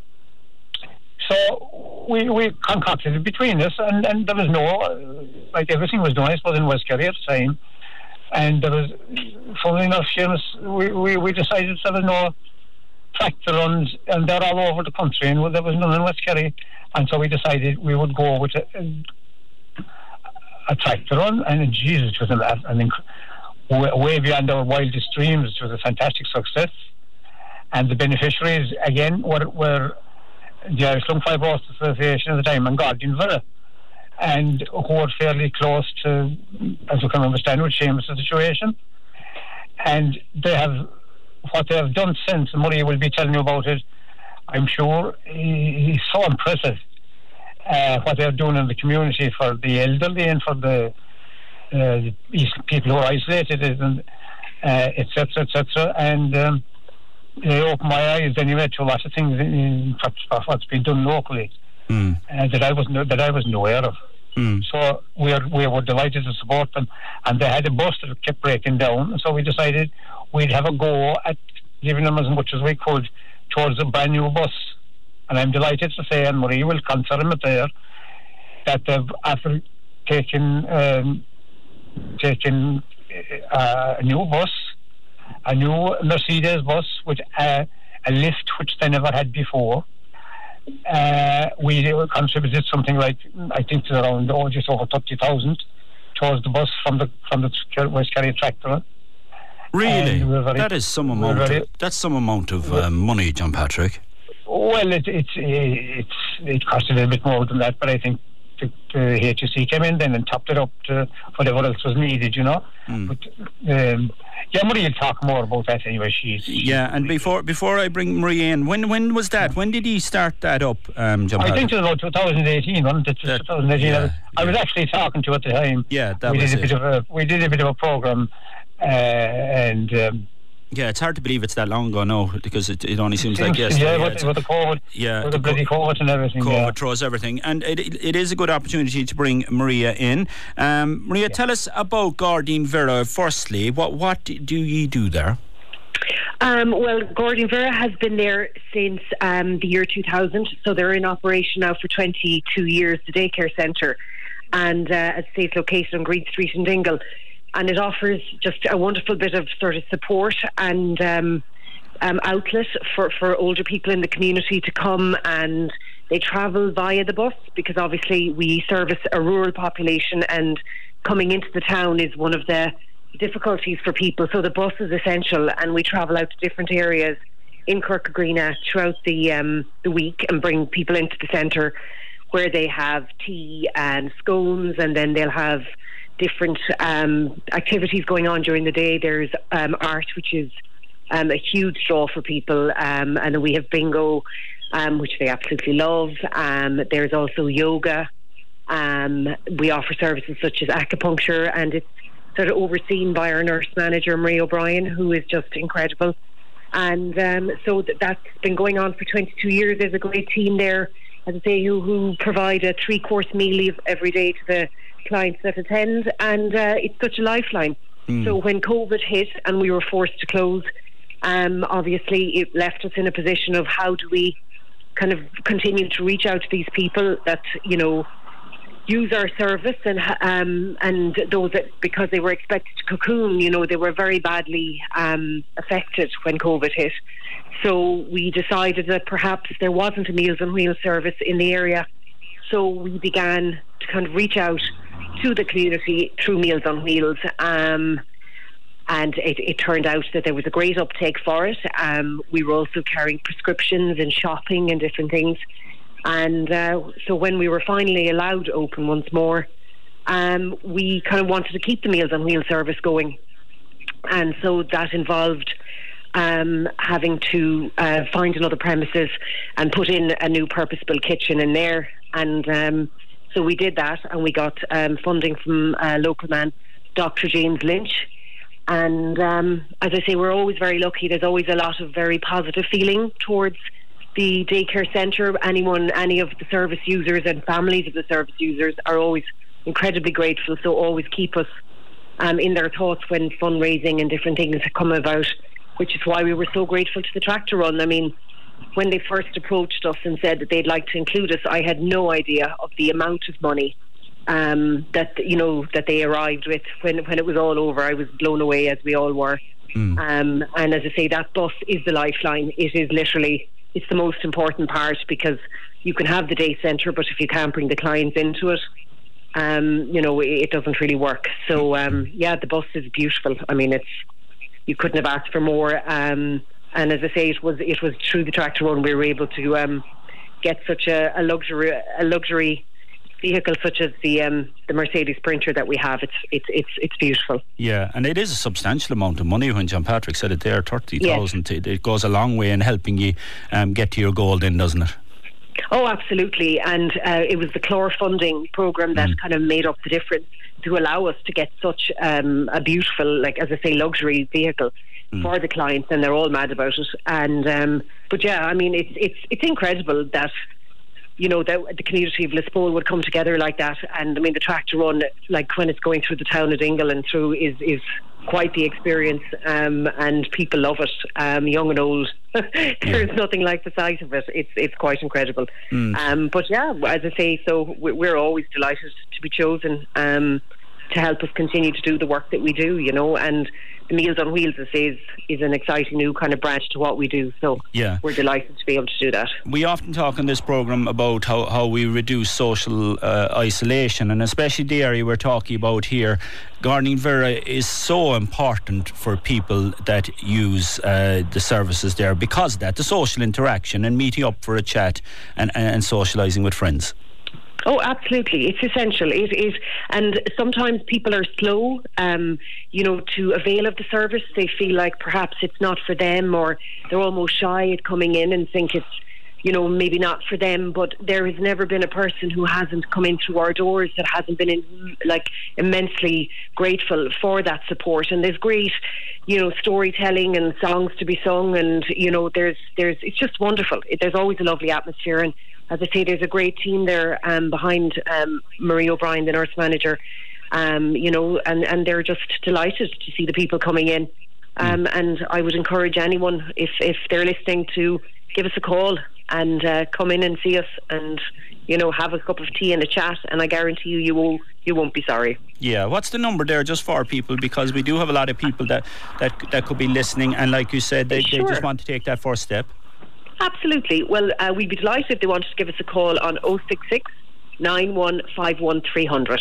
so we we concocted it between us, and, and there was no, like everything was done, I suppose, in West Kerry at the time. And there was, funnily enough, Seamus, we, we, we decided there was no tractor runs, and they're all over the country, and there was none in West Kerry. And so we decided we would go with a, a tractor run, and Jesus, it was an, an inc- way beyond our wildest dreams. It was a fantastic success. And the beneficiaries, again, were, were the Irish Lung Fibrosis Association at the time and Gardine Vera, and who were fairly close to, as you can understand, with Seamus' situation. And they have, what they have done since, and Maria will be telling you about it, I'm sure he, he's so impressive uh, what they're doing in the community for the elderly and for the, uh, the people who are isolated, and uh, et cetera, et cetera. And um, they opened my eyes anyway to a lot of things in, in for what's been done locally mm. uh, that I wasn't that I wasn't aware of. Mm. So we were we were delighted to support them, and they had a bus that kept breaking down. So we decided we'd have a go at giving them as much as we could towards a brand new bus. And I'm delighted to say, and Marie will confirm it there, that they've after taken um, taken uh, a new bus, a new Mercedes bus with a, a lift which they never had before. Uh, we contributed something like, I think, around oh, just over thirty thousand towards the bus from the from the West Kerry tractor. Really, very, that is some amount. Very, of, that's some amount of um, money, John Patrick. Well, it it's it's it cost a little bit more than that, but I think the, the H S C came in then and topped it up to whatever else was needed, you know. Mm. But um, yeah, Marie will talk more about that anyway. She's, she's yeah, and before before I bring Marie in, when when was that? When did he start that up, um, John Patrick? I think it was about twenty eighteen, wasn't it? That, twenty eighteen. Yeah, I, was, yeah. I was actually talking to at the time. Yeah, that we was did a it. bit of a we did a bit of a program, uh, and. Um, Yeah, it's hard to believe it's that long ago now, because it, it only seems like yesterday. Yeah, with, with the COVID, yeah, with the, the bloody COVID and everything. COVID yeah. throws everything, and it, it, it is a good opportunity to bring Maria in. Um, Maria, yeah. tell us about Gardaí Mhuire. Firstly, what what do you do there? Um, well, Gardaí Mhuire has been there since um, the year two thousand, so they're in operation now for twenty-two years. The daycare centre, and uh, as I say, it's located on Green Street in Dingle. And it offers just a wonderful bit of sort of support and um, um, outlet for, for older people in the community to come, and they travel via the bus because obviously we service a rural population, and coming into the town is one of the difficulties for people. So the bus is essential, and we travel out to different areas in Kirkagreena throughout the um, the week and bring people into the centre where they have tea and scones, and then they'll have different um, activities going on during the day. There's um, art, which is um, a huge draw for people, um, and then we have bingo, um, which they absolutely love. Um, there's also yoga. Um, we offer services such as acupuncture, and it's sort of overseen by our nurse manager, Marie O'Brien, who is just incredible. And um, so th- that's been going on for twenty-two years. There's a great team there, as I say, who, who provide a three-course meal every day to the clients that attend, and uh, it's such a lifeline. Mm. So when COVID hit and we were forced to close, um, obviously it left us in a position of how do we kind of continue to reach out to these people that, you know, use our service, and um, and those that, because they were expected to cocoon, you know, they were very badly um, affected when COVID hit. So we decided that perhaps there wasn't a Meals on Wheels service in the area. So we began to kind of reach out to the community through Meals on Wheels, um, and it, it turned out that there was a great uptake for it. Um, we were also carrying prescriptions and shopping and different things, and uh, so when we were finally allowed to open once more, um, we kind of wanted to keep the Meals on Wheels service going, and so that involved um, having to uh, find another premises and put in a new purpose-built kitchen in there. And um, so we did that, and we got um, funding from a local man, Doctor James Lynch. And um, as I say, we're always very lucky. There's always a lot of very positive feeling towards the daycare centre. Anyone, any of the service users and families of the service users are always incredibly grateful, so always keep us um, in their thoughts when fundraising and different things come about, which is why we were so grateful to the tractor run. I mean, when they first approached us and said that they'd like to include us, I had no idea of the amount of money um, that, you know, that they arrived with. When when it was all over, I was blown away, as we all were. Mm. Um, and as I say, that bus is the lifeline. It is literally, it's the most important part, because you can have the day centre, but if you can't bring the clients into it, um, you know, it doesn't really work. So um, yeah, the bus is beautiful. I mean, it's, you couldn't have asked for more. Um, And as I say, it was it was through the tractor run we were able to um, get such a, a luxury a luxury vehicle such as the um, the Mercedes Sprinter that we have. It's it's it's it's beautiful. Yeah, and it is a substantial amount of money. When John Patrick said it there, thirty thousand, yes. it, it goes a long way in helping you um, get to your goal then, doesn't it? Oh, absolutely. And uh, it was the C L O R funding programme that mm. kind of made up the difference to allow us to get such um, a beautiful, like, as I say, luxury vehicle mm. for the clients, and they're all mad about it. And um, but yeah, I mean, it's it's it's incredible that, you know, that the community of Lispool would come together like that. And I mean, the tractor run, like when it's going through the town of Dingle and through, is is quite the experience, um, and people love it, um, young and old. There's yeah. nothing like the sight of it. It's it's quite incredible. Mm. Um, but yeah, as I say, so we're always delighted to be chosen um, to help us continue to do the work that we do, you know, and the Meals on Wheels is is an exciting new kind of branch to what we do. So yeah. we're delighted to be able to do that. We often talk in this programme about how, how we reduce social uh, isolation, and especially the area we're talking about here. Gardaí Mhuire is so important for people that use uh, the services there because of that, the social interaction and meeting up for a chat and, and socialising with friends. Oh, absolutely. It's essential. It is, and sometimes people are slow, um, you know, to avail of the service. They feel like perhaps it's not for them, or they're almost shy at coming in and think it's, you know, maybe not for them. But there has never been a person who hasn't come in through our doors that hasn't been in, like immensely grateful for that support. And there's great, you know, storytelling and songs to be sung, and you know, there's there's it's just wonderful. It, there's always a lovely atmosphere, and as I say, there's a great team there um, behind um, Marie O'Brien, the nurse manager, um, you know, and, and they're just delighted to see the people coming in. Um, mm. And I would encourage anyone, if, if they're listening, to give us a call and uh, come in and see us and, you know, have a cup of tea and a chat, and I guarantee you, you will, you won't be sorry. Yeah, what's the number there just for people? Because we do have a lot of people that, that, that could be listening, and like you said, they, sure. they just want to take that first step. Absolutely. Well, uh, we'd be delighted if they wanted to give us a call on oh six six, nine one five one, three hundred.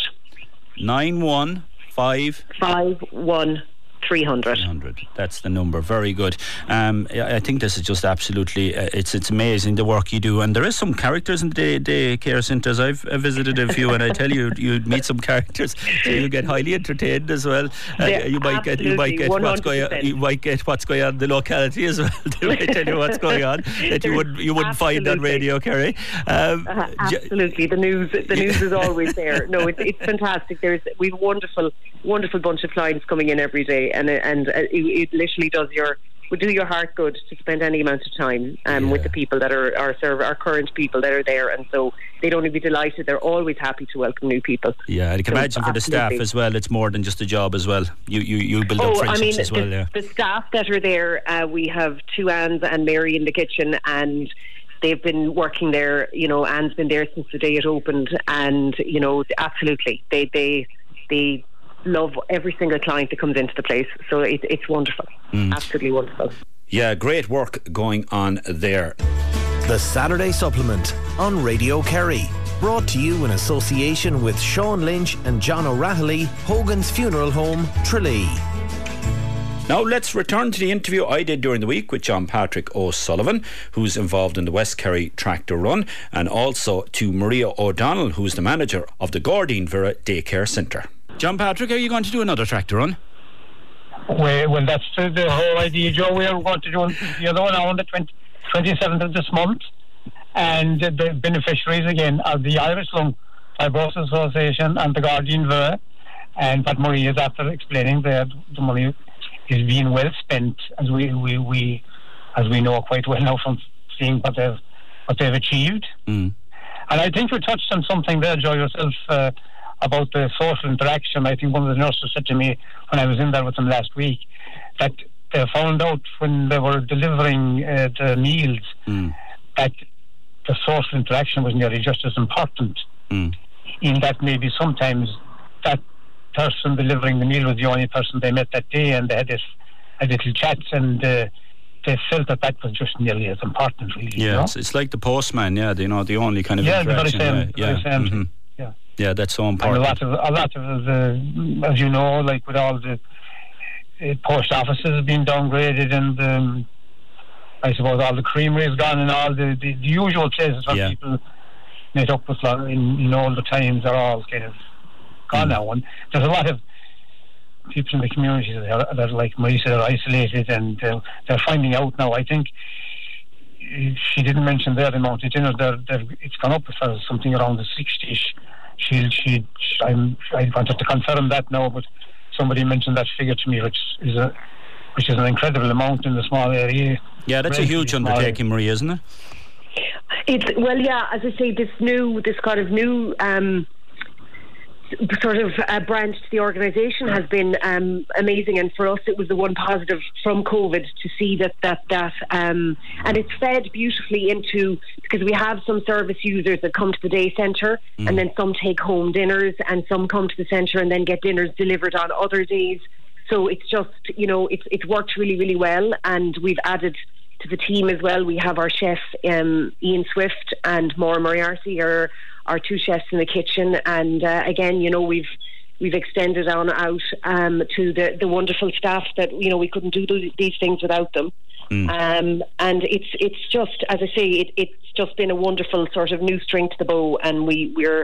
nine one five five one three hundred. three hundred. That's the number. Very good. Um, I think this is just absolutely, uh, it's it's amazing the work you do, and there is some characters in the day, day care centres. I've uh, visited a few, and I tell you, you meet some characters, so you get highly entertained as well. Uh, yeah, you might get you might get what's going on, you might get what's going on in the locality as well. They might tell you what's going on that you wouldn't you wouldn't find on Radio Kerry. Um, uh, absolutely, the news the news is always there. No, it's it's fantastic. There's we've a wonderful wonderful bunch of clients coming in every day. And and it, it literally does your would do your heart good to spend any amount of time um, yeah. with the people that are our serve our current people that are there, and so they'd only be delighted. They're always happy to welcome new people. Yeah, I can so imagine for absolutely. the staff as well. It's more than just a job as well. You you, you build oh, up friendships I mean, as well. The, yeah. the staff that are there, uh, we have two Anns and Mary in the kitchen, and they've been working there. You know, Anne's been there since the day it opened, and you know, absolutely, they they they. love every single client that comes into the place, so it, it's wonderful. mm. Absolutely wonderful. Yeah, great work going on there. The Saturday Supplement on Radio Kerry, brought to you in association with Sean Lynch and John O'Rahilly, Hogan's Funeral Home, Tralee. Now let's return to the interview I did during the week with John Patrick O'Sullivan, who's involved in the West Kerry Tractor Run, and also to Maria O'Donnell, who's the manager of the Gardaí Mhuire Daycare Centre. John Patrick, are you going to do another tractor run? Well, well that's the, the whole idea, Joe. We are going to do the other one on the twenty-seventh of this month. And the beneficiaries, again, are the Irish Lung Fibrosis Association and the Gardaí Mhuire. And what Maria is after explaining, that the money is being well spent, as we, we, we as we know quite well now from seeing what they've, what they've achieved. Mm. And I think you touched on something there, Joe, yourself, uh, about the social interaction. I think one of the nurses said to me when I was in there with them last week that they found out when they were delivering uh, the meals mm. that the social interaction was nearly just as important, mm. in that maybe sometimes that person delivering the meal was the only person they met that day, and they had this a little chat, and uh, they felt that that was just nearly as important, really. Yeah, you know? it's, it's like the postman, yeah, you know, the only kind of yeah, interaction. The very same, yeah, very same mm-hmm. yeah. Yeah, that's so important. And a lot of, a lot of the, as you know, like with all the uh, post offices being downgraded, and um, I suppose all the creameries gone, and all the, the, the usual places where yeah. people met up with in, in all the times are all kind of gone now. And there's a lot of people in the community that are, that are like Marie said, are isolated, and uh, they're finding out now. I think she didn't mention there the amount of dinner. They're, they're, it's gone up for something around the sixty-ish. She, she, I'm, I wanted to confirm that now, but somebody mentioned that figure to me, which is a, which is an incredible amount in the small area. Yeah, that's a huge undertaking, Marie, isn't it? It's well, yeah. As I say, this new, this kind of new. Um, sort of uh, branch to the organisation has been um, amazing, and for us it was the one positive from COVID to see that that that um, and it's fed beautifully into, because we have some service users that come to the day centre mm. and then some take home dinners, and some come to the centre and then get dinners delivered on other days. So it's just, you know, it's it's worked really really well, and we've added to the team as well. We have our chef um, Ian Swift and Maura Moriarty are our two chefs in the kitchen, and uh, again, you know, we've we've extended on out um, to the, the wonderful staff that, you know, we couldn't do these things without them. Mm. Um, and it's it's just, as I say, it, it's just been a wonderful sort of new string to the bow, and we we're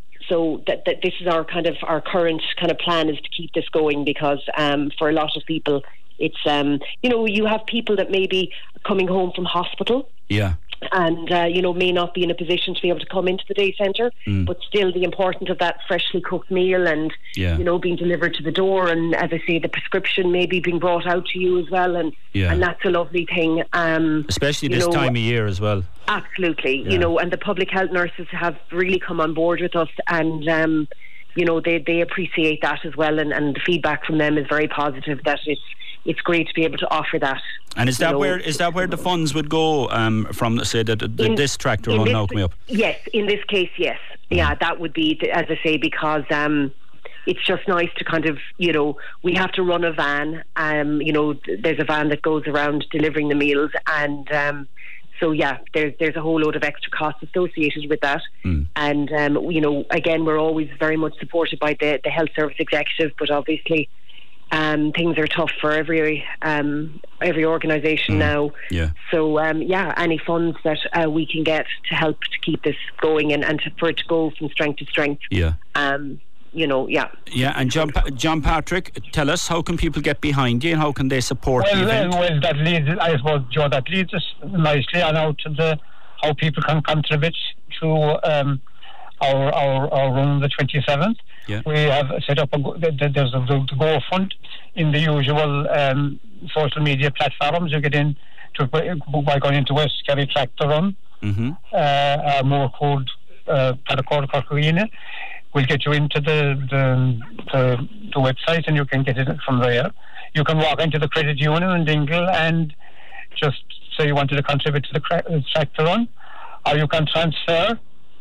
so that, that this is our kind of our current kind of plan is to keep this going, because um, for a lot of people, it's um, you know, you have people that may be coming home from hospital. Yeah. And, uh, you know, may not be in a position to be able to come into the day centre, mm. but still the importance of that freshly cooked meal and, yeah. you know, being delivered to the door, and, as I say, the prescription maybe being brought out to you as well, and yeah. and that's a lovely thing. Um, Especially this know, time of year as well. Absolutely. Yeah. You know, and the public health nurses have really come on board with us, and, um, you know, they, they appreciate that as well, and, and the feedback from them is very positive, that it's it's great to be able to offer that. And is that know, where is that where the funds would go um, from? Say that the, in, this tractor run now coming up. Yes, in this case, yes, mm. yeah, that would be, as I say, because um, it's just nice to kind of, you know, we have to run a van. Um, you know, there's a van that goes around delivering the meals, and um, so yeah, there's there's a whole load of extra costs associated with that. Mm. And um, you know, again, we're always very much supported by the the health service executive, but obviously. Um, things are tough for every um, every organisation mm, now. Yeah. So um, yeah, any funds that uh, we can get to help to keep this going, and, and to, for it to go from strength to strength. Yeah. Um, you know, yeah. Yeah, and John, pa- John Patrick, tell us, how can people get behind you, and how can they support well, the event? Well, well, that leads, I suppose, Joe, that leads us nicely on out to the how people can contribute to um, our our our run the twenty-seventh. Yeah. We have set up a there's a the Go Fund in the usual um, social media platforms. You get in to by going into West Kerry Tractor Run, mm-hmm. uh, more code uh, Paracord Corcoina. We'll get you into the the, the the website, and you can get it from there. You can walk into the credit union in Dingle and just say you wanted to contribute to the cra- tractor run, or you can transfer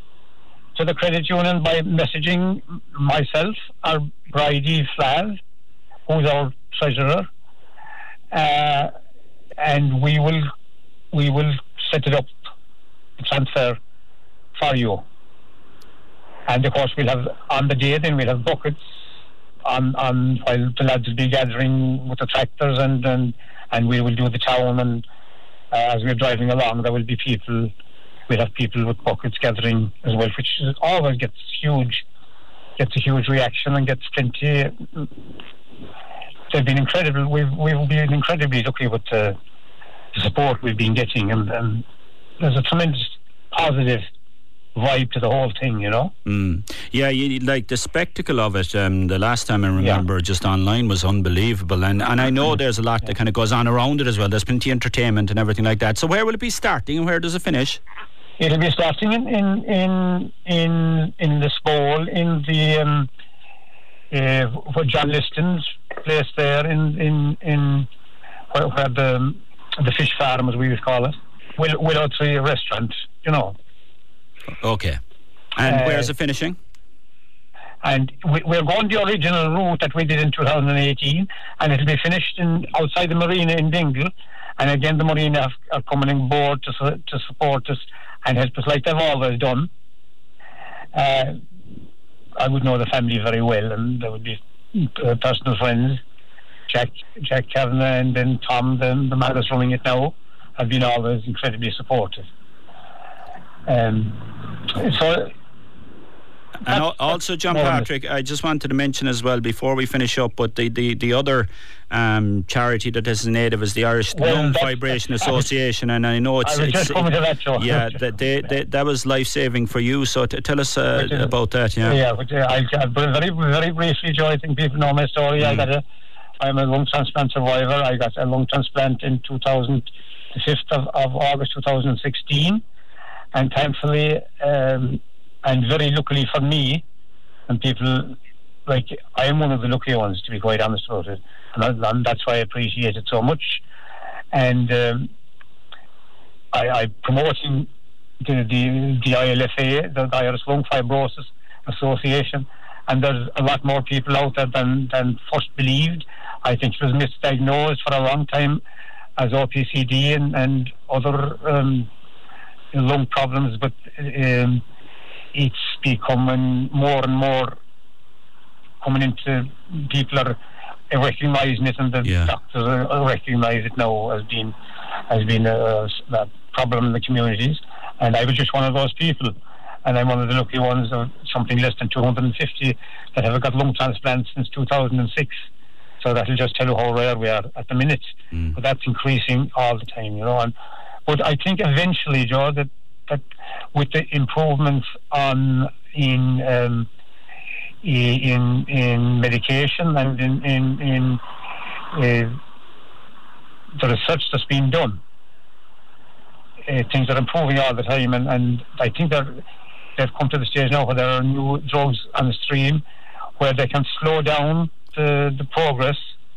to the credit union by messaging myself or Bridie Flav, who's our treasurer, uh, and we will we will set it up to transfer for you. And of course, we'll have on the day then we'll have buckets on on while the lads will be gathering with the tractors, and and, and we will do the town, and uh, as we're driving along, there will be people. We'll have people with buckets gathering as well, which always gets huge, gets a huge reaction and gets plenty. They've been incredible. We've we've been incredibly lucky with the, the support we've been getting, and, and there's a tremendous positive vibe to the whole thing, you know. Mm. Yeah, you, like the spectacle of it. Um, the last time I remember, yeah. just online, was unbelievable, and and I know there's a lot that kind of goes on around it as well. There's plenty of entertainment and everything like that. So where will it be starting, and where does it finish? It'll be starting in in in in, in the Spole, in the um, uh, where John Liston's place there, in in in where, where the the fish farm, as we would call it, Will, Willow Tree Restaurant, you know. Okay, and uh, where's it finishing? And we, we're going the original route that we did in two thousand eighteen, and it'll be finished in outside the marina in Dingle. And again, the marina have, are coming on board to to support us and help us like they've always done. Uh, I would know the family very well, and there would be uh, personal friends. Jack, Jack Kavanagh, and then Tom, the, the man that's running it now, have been always incredibly supportive. Um, so. And al- also, John Patrick, I just wanted to mention as well before we finish up, but the, the, the other um, charity that is native is the Irish well, Lung Vibration Association, and I know it's, I was it's just coming to that, Joe. yeah, that they, they, that was life saving for you. So t- tell us uh, is, about that. Yeah, yeah. But, uh, I'll, I'll very very briefly, Joe. I think people know my story. Mm. I got a, I'm a lung transplant survivor. I got a lung transplant in two thousand, the fifth of, of August two thousand sixteen, and thankfully. Um, And very luckily for me, and people, like, I am one of the lucky ones, to be quite honest about it. And, I, and that's why I appreciate it so much. And um, I, I'm promoting the, the, the I L F A, the Irish Lung Fibrosis Association, and there's a lot more people out there than, than first believed. I think it was misdiagnosed for a long time as O P C D and, and other um, lung problems, but... Um, it's becoming more and more coming into people are recognising it, and the yeah. doctors are recognise it now as being as being a, a problem in the communities. And I was just one of those people, and I'm one of the lucky ones of something less than two hundred fifty that have got lung transplants since two thousand six. So that'll just tell you how rare we are at the minute. Mm. But that's increasing all the time, you know. And but I think eventually, Joe, that that with the improvements on in um, in in medication and in in, in uh, the research that's being done, uh, things are improving all the time, and, and I think that they've come to the stage now where there are new drugs on the stream where they can slow down the, the progress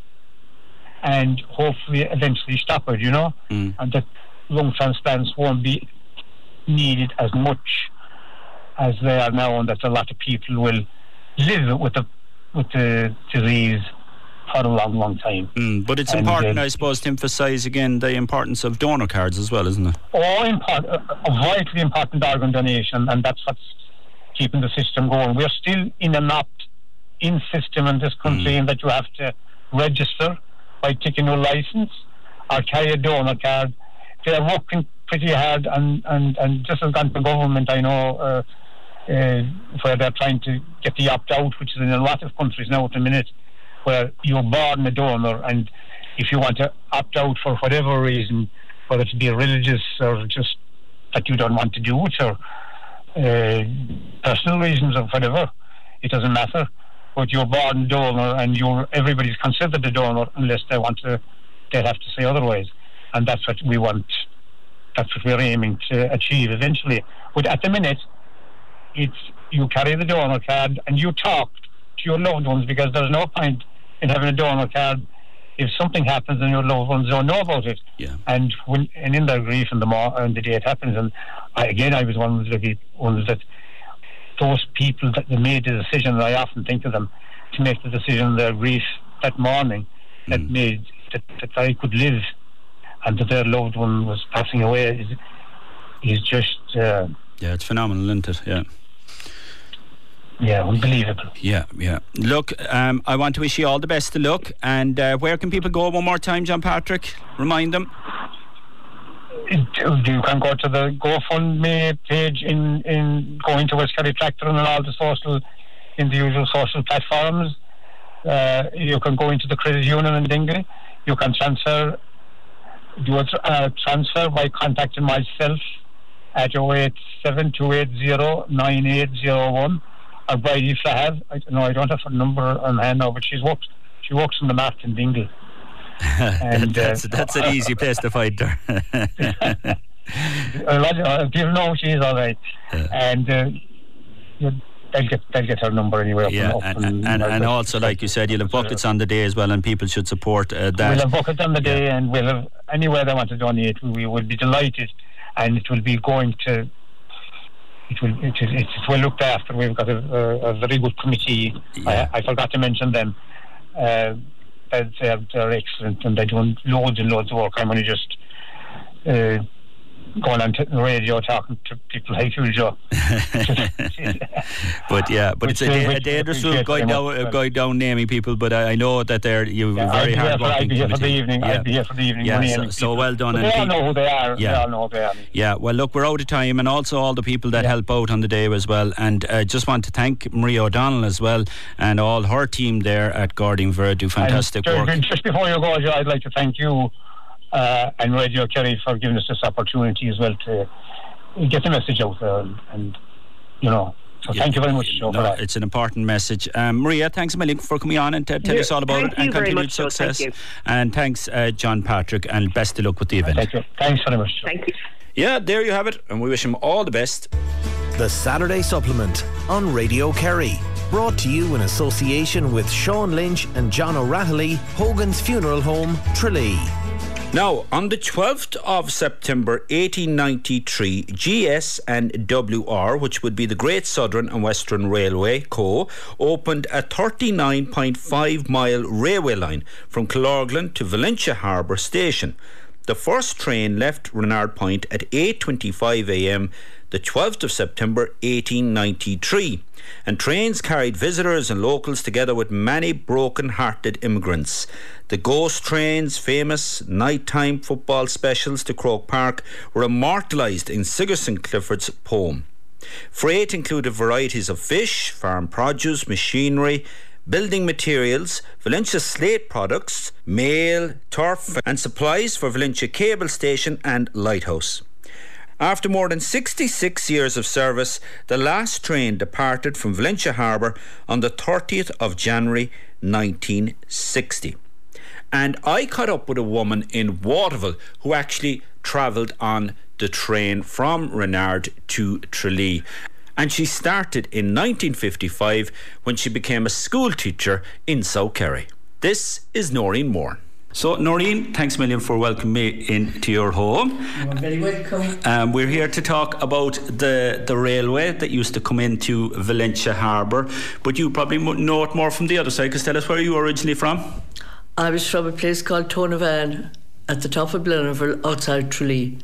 and hopefully eventually stop it, you know, mm. and that lung transplants won't be needed as much as they are now, and that a lot of people will live with the with the disease for a long, long time. Mm, but it's and important, uh, I suppose, to emphasise again the importance of donor cards as well, isn't it? Oh, import- a vitally important organ donation, and that's what's keeping the system going. We're still in an opt-in system in this country, mm. in that you have to register by taking your licence or carry a donor card. They're working pretty hard, and, and, and this has gone to government, I know, uh, uh, where they're trying to get the opt-out, which is in a lot of countries now at the minute, where you're born a donor, and if you want to opt out for whatever reason, whether it be religious or just that you don't want to do it, or uh, personal reasons or whatever, it doesn't matter. But you're born a donor, and you're everybody's considered a donor unless they want to, they have to say otherwise. And that's what we want. That's what we're aiming to achieve eventually. But at the minute, it's you carry the donor card and you talk to your loved ones, because there's no point in having a donor card if something happens and your loved ones don't know about it. Yeah. And when and in their grief and the mo- and the day it happens, and I, again, I was one of the ones that those people that made the decision. I often think of them to make the decision in their grief that morning, that mm. made that, that I could live, and that their loved one was passing away is, is just... Uh, yeah, it's phenomenal, isn't it? Yeah. Yeah, unbelievable. Yeah, yeah. Look, um, I want to wish you all the best of luck. And uh, where can people go one more time, John Patrick? Remind them. You can go to the GoFundMe page in, in going to West Kerry Tractor and all the social, in the usual social platforms. Uh, you can go into the credit union in Dingley. You can transfer... do a uh, transfer by contacting myself at oh eight seven two eight zero nine eight zero one, or Bridie Flahav. I don't know, I don't have her number on hand now, but she's worked she works in the mart in Dingley. And that's uh, that's an easy place to find her. People know she is all right. Yeah. And uh, they'll get they'll get her number anyway. Up yeah, and, up and, and, and, and also, like you said, you'll have buckets on the day as well, and people should support uh, that. We'll have buckets on the day, yeah. And we'll have anywhere they want to donate. We will be delighted, and it will be going to. It will. It is, it's well looked after. We've got a, a, a very good committee. Yeah. I, I forgot to mention them. Uh, they're, they're excellent, and they're doing loads and loads of work. I'm only just uh, going on t- the radio talking to people like you, Joe. But yeah, but Which it's a, they- da- a which dangerous they route appreciate going very down, much, uh, well. going down naming people. But I, I know that they're you're Yeah, very I'd be hard here for, working. I'd be here for the committee. evening. Yeah. I'd be here for the evening. Yeah, when so- naming so people. well done, But and they all pe- know who they are. Yeah. They all know who they are. Yeah, well, look, we're out of time, and also all the people that Yeah. help out on the day as well. And uh, just want to thank Maria O'Donnell as well, and all her team there at Garding Ver do fantastic and, work. Just, just before you go, Joe, I'd like to thank you uh, and Radio Kerry for giving us this opportunity as well to get the message out there. And, and you know, so Yeah. thank you very much, Joe, No, for that. it's an important message. Um, Maria, thanks a million for coming on and t- tell Yeah, us all about thank it, and you very continued much, Joe, thank success. you. And thanks, uh, John Patrick, and best of luck with the event. Thank you. Thanks very much, Joe. Thank you. Yeah, there you have it, and we wish him all the best. The Saturday Supplement on Radio Kerry. Brought to you in association with Sean Lynch and John O'Rahilly, Hogan's Funeral Home, Tralee. Now, on the twelfth of September eighteen ninety-three, G S and W R, which would be the Great Southern and Western Railway Co., opened a thirty-nine point five mile railway line from Killorglin to Valentia Harbour Station. The first train left Renard Point at eight twenty-five a m the twelfth of September eighteen ninety-three, and trains carried visitors and locals together with many broken-hearted immigrants. The ghost trains, famous nighttime football specials to Croke Park, were immortalised in Sigerson Clifford's poem. Freight included varieties of fish, farm produce, machinery, building materials, Valentia slate products, mail, turf and supplies for Valentia Cable Station and Lighthouse. After more than sixty-six years of service, the last train departed from Valentia Harbour on the thirtieth of January nineteen sixty. And I caught up with a woman in Waterville who actually travelled on the train from Renard to Tralee. And she started in nineteen fifty-five when she became a school teacher in South Kerry. This is Noreen Moore. So, Noreen, thanks a million for welcoming me into your home. You're very welcome. Um, we're here to talk about the, the railway that used to come into Valentia Harbour, but you probably know it more from the other side, because tell us where you were originally from. I was from a place called Tonavan at the top of Blennerville outside Tralee,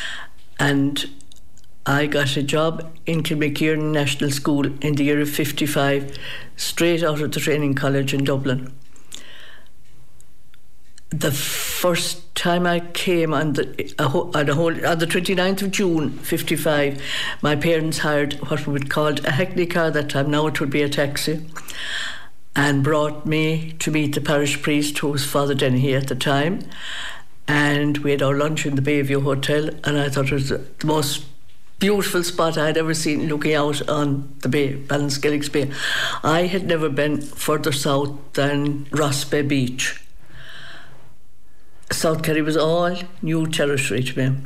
and I got a job in Kilmacrenan National School in the year of fifty-five, straight out of the training college in Dublin. The first time I came on the a ho- on, a whole, on the twenty-ninth of June fifty-five, my parents hired what we would call a Hackney car that time. Now it would be a taxi, and brought me to meet the parish priest, who was Father Dennehy at the time. And we had our lunch in the Bayview Hotel, and I thought it was the most beautiful spot I had ever seen, looking out on the bay, Ballinskelligs Bay. I had never been further south than Ross Bay Beach. South Kerry was all new territory to me.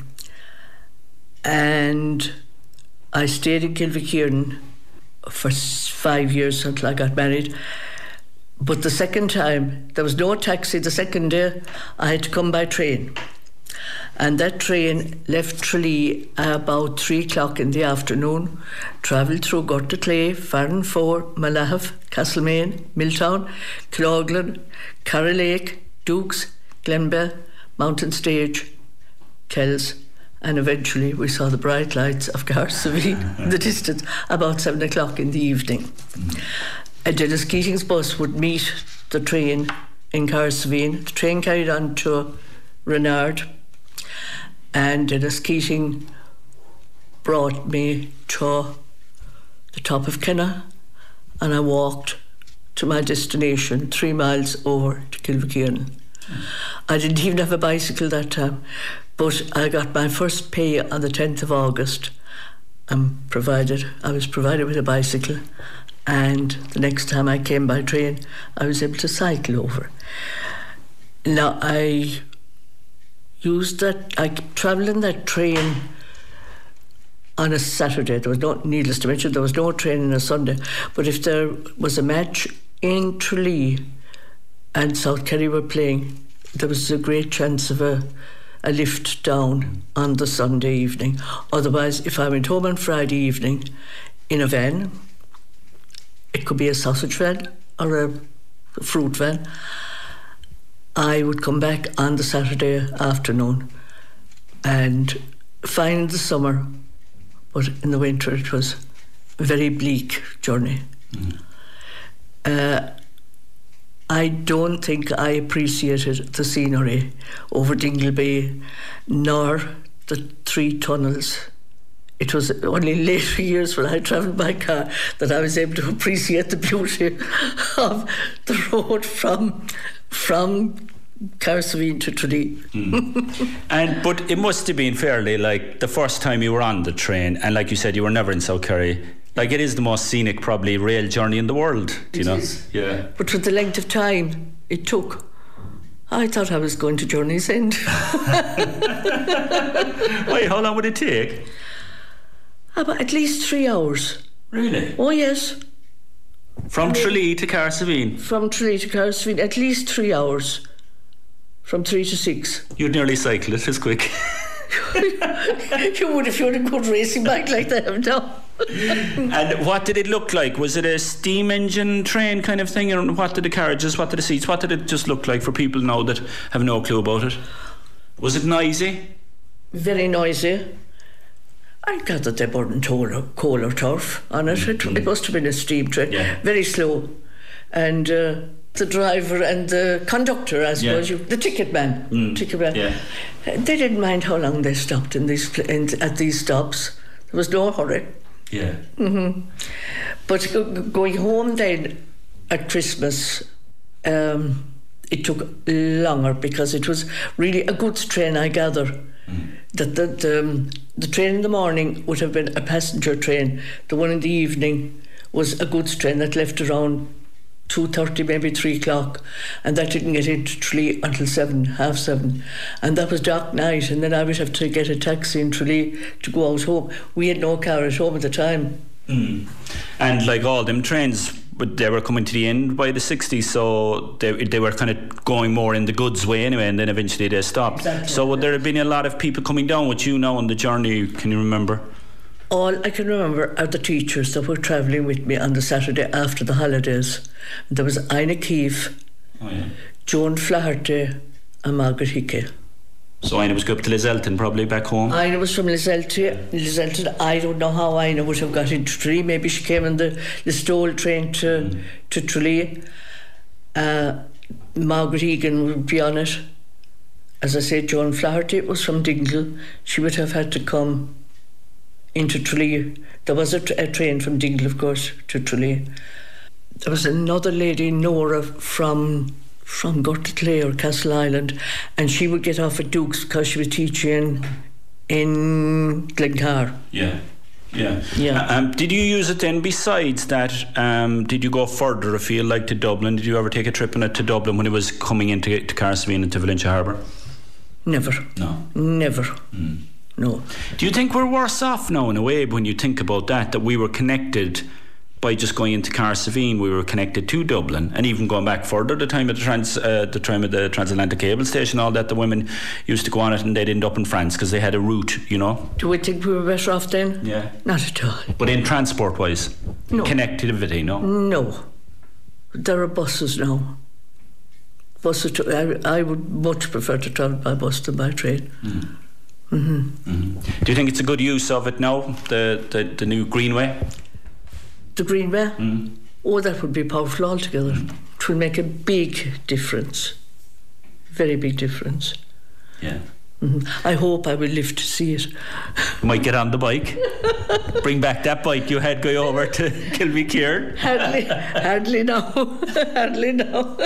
And I stayed in Kilmacrenan for five years until I got married. But the second time, there was no taxi. The second day, I had to come by train. And that train left Tralee about three o'clock in the afternoon, travelled through Gortaclay, Farranfore, Malahaf, Castlemaine, Milltown, Killorglin, Carrylake, Dukes, Glenbell, Mountain Stage, Kells, and eventually we saw the bright lights of Carsavine in the distance about seven o'clock in the evening. And Dennis Keating's bus would meet the train in Carsavine. The train carried on to Renard, and Dennis Keating brought me to the top of Kenna, and I walked to my destination, three miles over to Kilmacrenan. I didn't even have a bicycle that time, but I got my first pay on the tenth of August and provided I was provided with a bicycle, and the next time I came by train I was able to cycle over. Now I used that, I travelled in that train on a Saturday. There was no, needless to mention, there was no train on a Sunday, but if there was a match in Tralee and South Kerry were playing, there was a great chance of a, a lift down on the Sunday evening. Otherwise, if I went home on Friday evening in a van, it could be a sausage van or a fruit van, I would come back on the Saturday afternoon and fine in the summer, but in the winter it was a very bleak journey. Mm. Uh, I don't think I appreciated the scenery over Dingle Bay, nor the three tunnels. It was only in later years when I travelled by car that I was able to appreciate the beauty of the road from from Carsaveen to Tralee. Mm. And but it must have been fairly like the first time you were on the train, and like you said, you were never in South Kerry. Like it is the most scenic, probably, rail journey in the world. Do you it know? Is. Yeah. But with the length of time it took, I thought I was going to Journey's End. Wait, how long would it take? About at least three hours. Really? Oh yes. From I mean, Tralee to Carsaveen? From Tralee to Carsaveen, at least three hours. From three to six. You'd nearly cycle it as quick. You would if you had a good racing bike like they have now. And what did it look like? Was it a steam engine train kind of thing? And what did the carriages, what did the seats, what did it just look like for people now that have no clue about it? Was it noisy? Very noisy. I gather they weren't coal or turf on it. It, mm. it must have been a steam train. Yeah. Very slow. And uh, the driver and the conductor, I suppose, yeah. you, the ticket man, mm. ticket man, yeah. they didn't mind how long they stopped in these in, at these stops. There was no hurry. Yeah. Mm-hmm. But go, going home then at Christmas, um, it took longer because it was really a goods train, I gather. Mm. That the, the, um, the train in the morning would have been a passenger train. The one in the evening was a goods train that left around two thirty, maybe three o'clock, and that didn't get into Tralee until seven, half seven, and that was dark night, and then I would have to get a taxi in Tralee to go out home. We had no car at home at the time. Mm. And like all them trains, but they were coming to the end by the sixties, so they they were kind of going more in the goods way anyway, and then eventually they stopped. Exactly. So would there have been a lot of people coming down with you now on the journey? Can you remember? All I can remember are the teachers that were travelling with me on the Saturday after the holidays. There was Ina Keefe, oh, yeah. Joan Flaherty and Margaret Hickey. So Ina was go up to Lizelton probably back home? Ina was from Lizelton. Lizelton. I don't know how Ina would have got into Tralee. Maybe she came on the Listowel train to, mm. to Tralee. Uh, Margaret Egan would be on it. As I said, Joan Flaherty was from Dingle. She would have had to come into Tralee. There was a, tra- a train from Dingle, of course, to Tralee. There was another lady, Nora, from from Gortaclay or Castle Island, and she would get off at Duke's because she was teaching in Glencar. Yeah, yeah. yeah. Um, did you use it then besides that? Um, did you go further afield, like to Dublin? Did you ever take a trip on it to Dublin when it was coming into to Carsaveen and to Valentia Harbour? Never. No. Never. Mm. No. Do you think we're worse off now in a way when you think about that, that we were connected by just going into Carsaveen, we were connected to Dublin, and even going back further, the time of the trans, uh, the time of the transatlantic cable station, all that, the women used to go on it and they'd end up in France because they had a route, you know. Do we think we were better off then? Yeah. Not at all. But in transport-wise, no. Connectivity, no? No. There are buses now. Buses. To, I, I would much prefer to travel by bus than by train. Mm. Mm-hmm. Mm-hmm. Do you think it's a good use of it now, the, the, the new Greenway? The Greenway? Mm. Oh, that would be powerful altogether. Mm. It will make a big difference. Very big difference. Yeah. Mm-hmm. I hope I will live to see it. You might get on the bike. Bring back that bike you had go over to Kilvicure. Hardly, hardly now. Hardly now.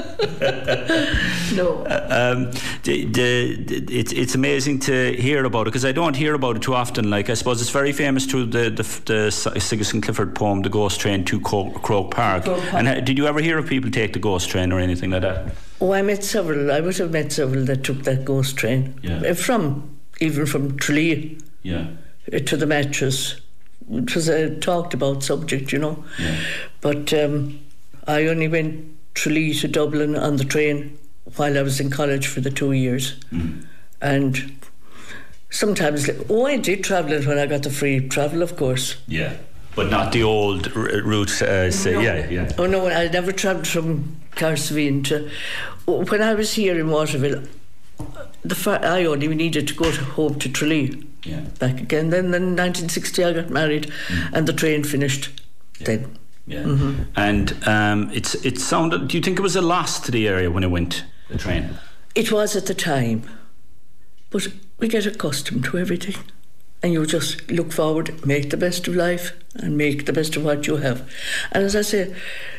No. Uh, um, the, the, it's it's amazing to hear about it because I don't hear about it too often. Like I suppose it's very famous through the the, the Sigerson Clifford poem, "The Ghost Train to Croke Park." Park. And uh, did you ever hear of people take the ghost train or anything like that? Oh, I met several. I would have met several that took that ghost train. Yeah. From, even from Tralee. Yeah. To the Matches. It was a talked about subject, you know. Yeah. But um, I only went Tralee to Dublin on the train while I was in college for the two years. Mm. And sometimes, oh, I did travel it when I got the free travel, of course. Yeah. But not the old r- route, uh, say, no. yeah, yeah. Oh no, I never travelled from Carsaveen to. When I was here in Waterville, the fa- I only needed to go to home to Tralee. Yeah. Back again. Then in nineteen sixty I got married, mm. and the train finished yeah. then. Yeah. Mm-hmm. And um, it's it sounded. Do you think it was a loss to the area when it went, the train? It was at the time, but we get accustomed to everything, and you just look forward, make the best of life, and make the best of what you have. And as I say,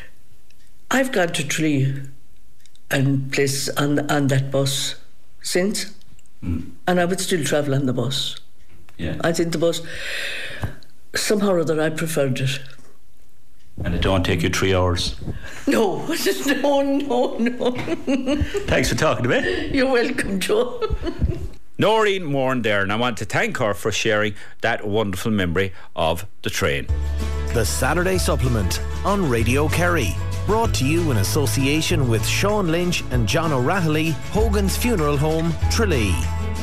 I've gone to Tralee and places on on that bus since, mm. and I would still travel on the bus. Yeah. I think the bus, somehow or other, I preferred it. And it don't take you three hours? No, no, no, no. Thanks for talking to me. You're welcome, Joe. Noreen Moran there, and I want to thank her for sharing that wonderful memory of the train. The Saturday Supplement on Radio Kerry. Brought to you in association with Sean Lynch and John O'Rahilly, Hogan's Funeral Home, Tralee.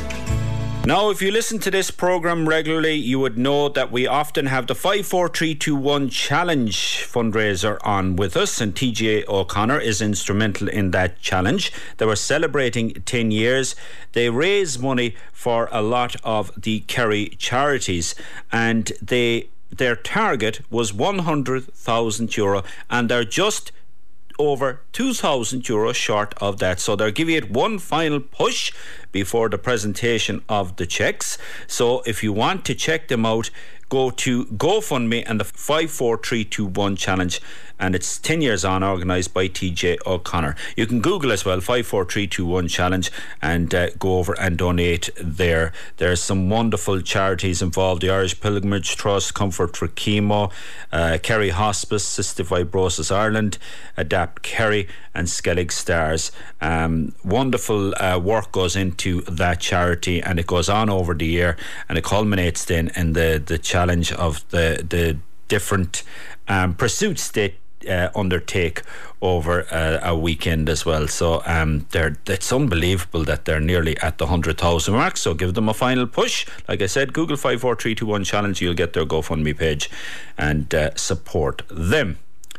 Now, if you listen to this programme regularly, you would know that we often have the five four three two one Challenge fundraiser on with us, and T J O'Connor is instrumental in that challenge. They were celebrating ten years. They raise money for a lot of the Kerry charities, and they their target was one hundred thousand euro, and they're just over two thousand euro short of that. So they're giving it one final push before the presentation of the cheques. So if you want to check them out, go to GoFundMe and the five four three two one Challenge, and it's ten years on, organised by T J O'Connor. You can Google as well, five four three two one Challenge, and uh, go over and donate there. There's some wonderful charities involved: the Irish Pilgrimage Trust, Comfort for Chemo, uh, Kerry Hospice, Cystic Fibrosis Ireland, Adapt Kerry, and Skellig Stars. Um, wonderful uh, work goes into that charity, and it goes on over the year, and it culminates then in the, the challenge of the, the different um, pursuits they Uh, undertake over uh, a weekend as well. So um, they're it's unbelievable that they're nearly at the one hundred thousand mark. So give them a final push. Like I said, Google five four three two one Challenge. You'll get their GoFundMe page and uh, support them.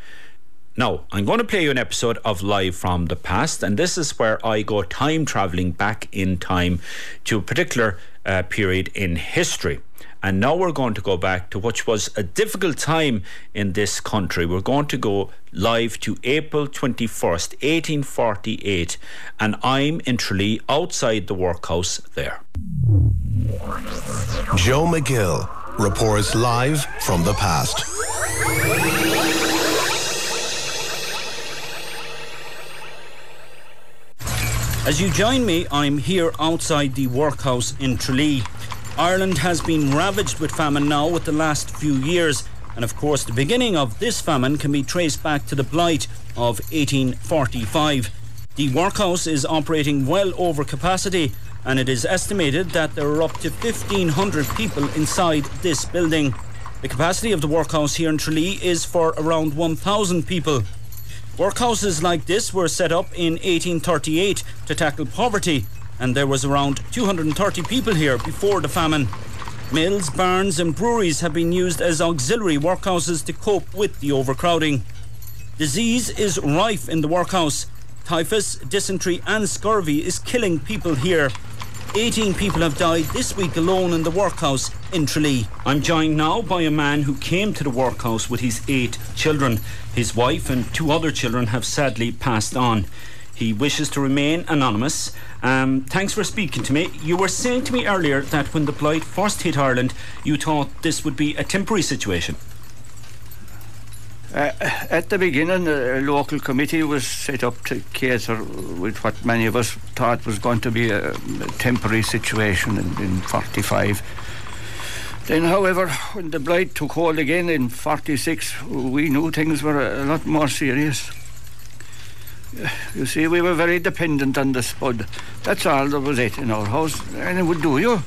Now, I'm going to play you an episode of Live from the Past, and this is where I go time travelling back in time to a particular uh, period in history. And now we're going to go back to what was a difficult time in this country. We're going to go live to April twenty-first, eighteen forty-eight, and I'm in Tralee outside the workhouse there. Joe McGill reports live from the past. As you join me, I'm here outside the workhouse in Tralee. Ireland has been ravaged with famine now with the last few years, and of course the beginning of this famine can be traced back to the blight of eighteen forty-five. The workhouse is operating well over capacity, and it is estimated that there are up to fifteen hundred people inside this building. The capacity of the workhouse here in Tralee is for around one thousand people. Workhouses like this were set up in eighteen thirty-eight to tackle poverty, and there was around two hundred thirty people here before the famine. Mills, barns and breweries have been used as auxiliary workhouses to cope with the overcrowding. Disease is rife in the workhouse. Typhus, dysentery and scurvy is killing people here. eighteen people have died this week alone in the workhouse in Tralee. I'm joined now by a man who came to the workhouse with his eight children. His wife and two other children have sadly passed on. He wishes to remain anonymous. Um, thanks for speaking to me. You were saying to me earlier that when the blight first hit Ireland, you thought this would be a temporary situation. Uh, at the beginning, a local committee was set up to cater with what many of us thought was going to be a, a temporary situation in, in forty-five. Then, however, when the blight took hold again in forty-six, we knew things were a, a lot more serious. You see, we were very dependent on the spud. That's all there was it in our house, and it would do you.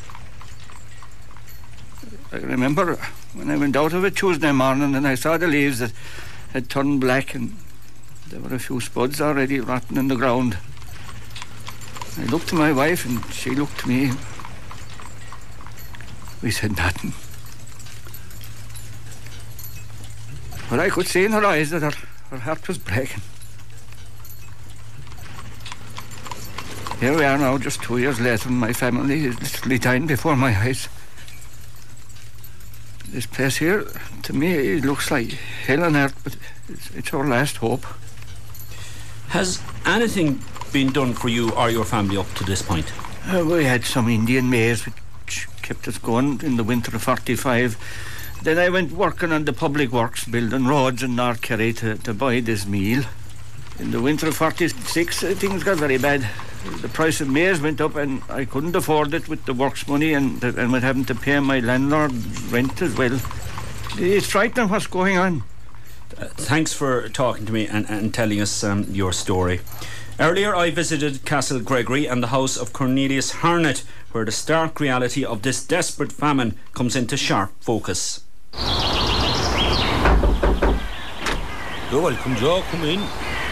I remember when I went out of it Tuesday morning and I saw the leaves that had turned black, and there were a few spuds already rotten in the ground. I looked to my wife and she looked to me. We said nothing. But I could see in her eyes that her, her heart was breaking. Here we are now, just two years later, and my family is literally dying before my eyes. this place here, to me, it looks like hell on earth, but it's, it's our last hope. Has anything been done for you or your family up to this point? Uh, we had some Indian maize which kept us going in the winter of forty-five. Then I went working on the public works, building roads in North Kerry to, to buy this meal. In the winter of forty-six, uh, things got very bad. The price of maize went up and I couldn't afford it with the works money and, and with having to pay my landlord rent as well. It's frightening what's going on. Uh, thanks for talking to me and, and telling us um, your story. Earlier I visited Castle Gregory and the house of Cornelius Harnett, where the stark reality of this desperate famine comes into sharp focus. You're welcome, Joe. Come in.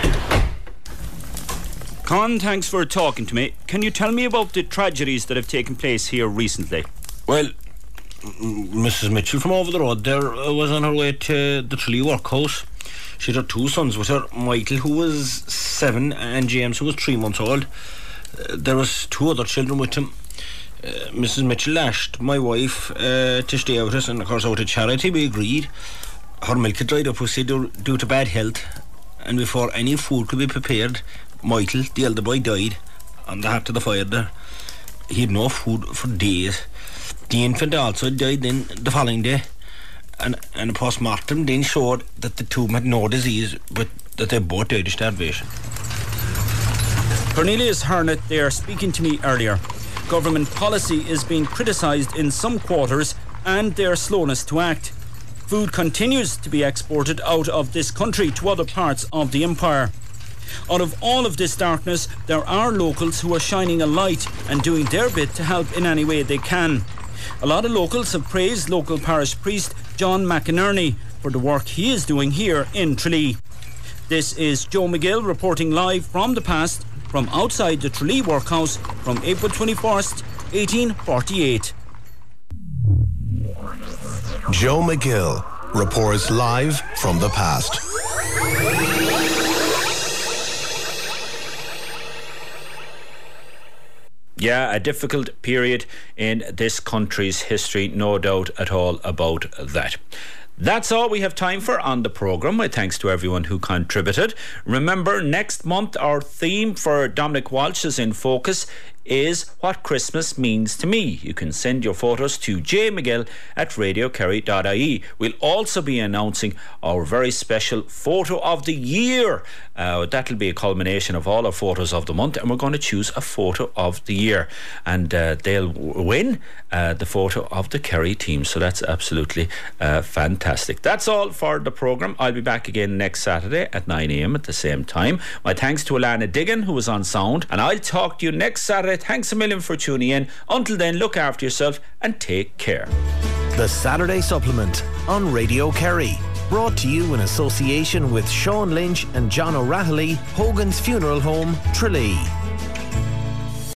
Con, thanks for talking to me. Can you tell me about the tragedies that have taken place here recently? Well, Missus Mitchell from over the road there was on her way to the Tralee workhouse. She had her two sons with her, Michael, who was seven, and James, who was three months old. Uh, there was two other children with him. Uh, Missus Mitchell asked my wife uh, to stay with us, and of course out of charity we agreed. Her milk had dried up, we said, due, due to bad health, and before any food could be prepared, Michael, the elder boy, died on the heart of the fire there. He had no food for days. The infant also died then the following day, and, and a post-mortem then showed that the two had no disease, but that they both died of starvation. Cornelius Harnett there speaking to me earlier. Government policy is being criticised in some quarters and their slowness to act. Food continues to be exported out of this country to other parts of the empire. Out of all of this darkness, there are locals who are shining a light and doing their bit to help in any way they can. A lot of locals have praised local parish priest John McInerney for the work he is doing here in Tralee. This is Joe McGill reporting live from the past, from outside the Tralee workhouse from April twenty-first, eighteen forty-eight. Joe McGill reports live from the past. Yeah, a difficult period in this country's history, no doubt at all about that. That's all we have time for on the programme. My thanks to everyone who contributed. Remember, next month our theme for Dominic Walsh is in focus is what Christmas means to me. You can send your photos to j mcgill at radio kerry dot I E. We'll also be announcing our very special photo of the year. Uh, that'll be a culmination of all our photos of the month, and we're going to choose a photo of the year, and uh, they'll win uh, the photo of the Kerry team. So that's absolutely uh, fantastic. That's all for the programme. I'll be back again next Saturday at nine a m at the same time. My thanks to Alana Diggin, who was on sound, and I'll talk to you next Saturday. Thanks a million for tuning in. Until then, look after yourself and take care. The Saturday Supplement on Radio Kerry. Brought to you in association with Sean Lynch and John O'Rahilly, Hogan's Funeral Home, Tralee.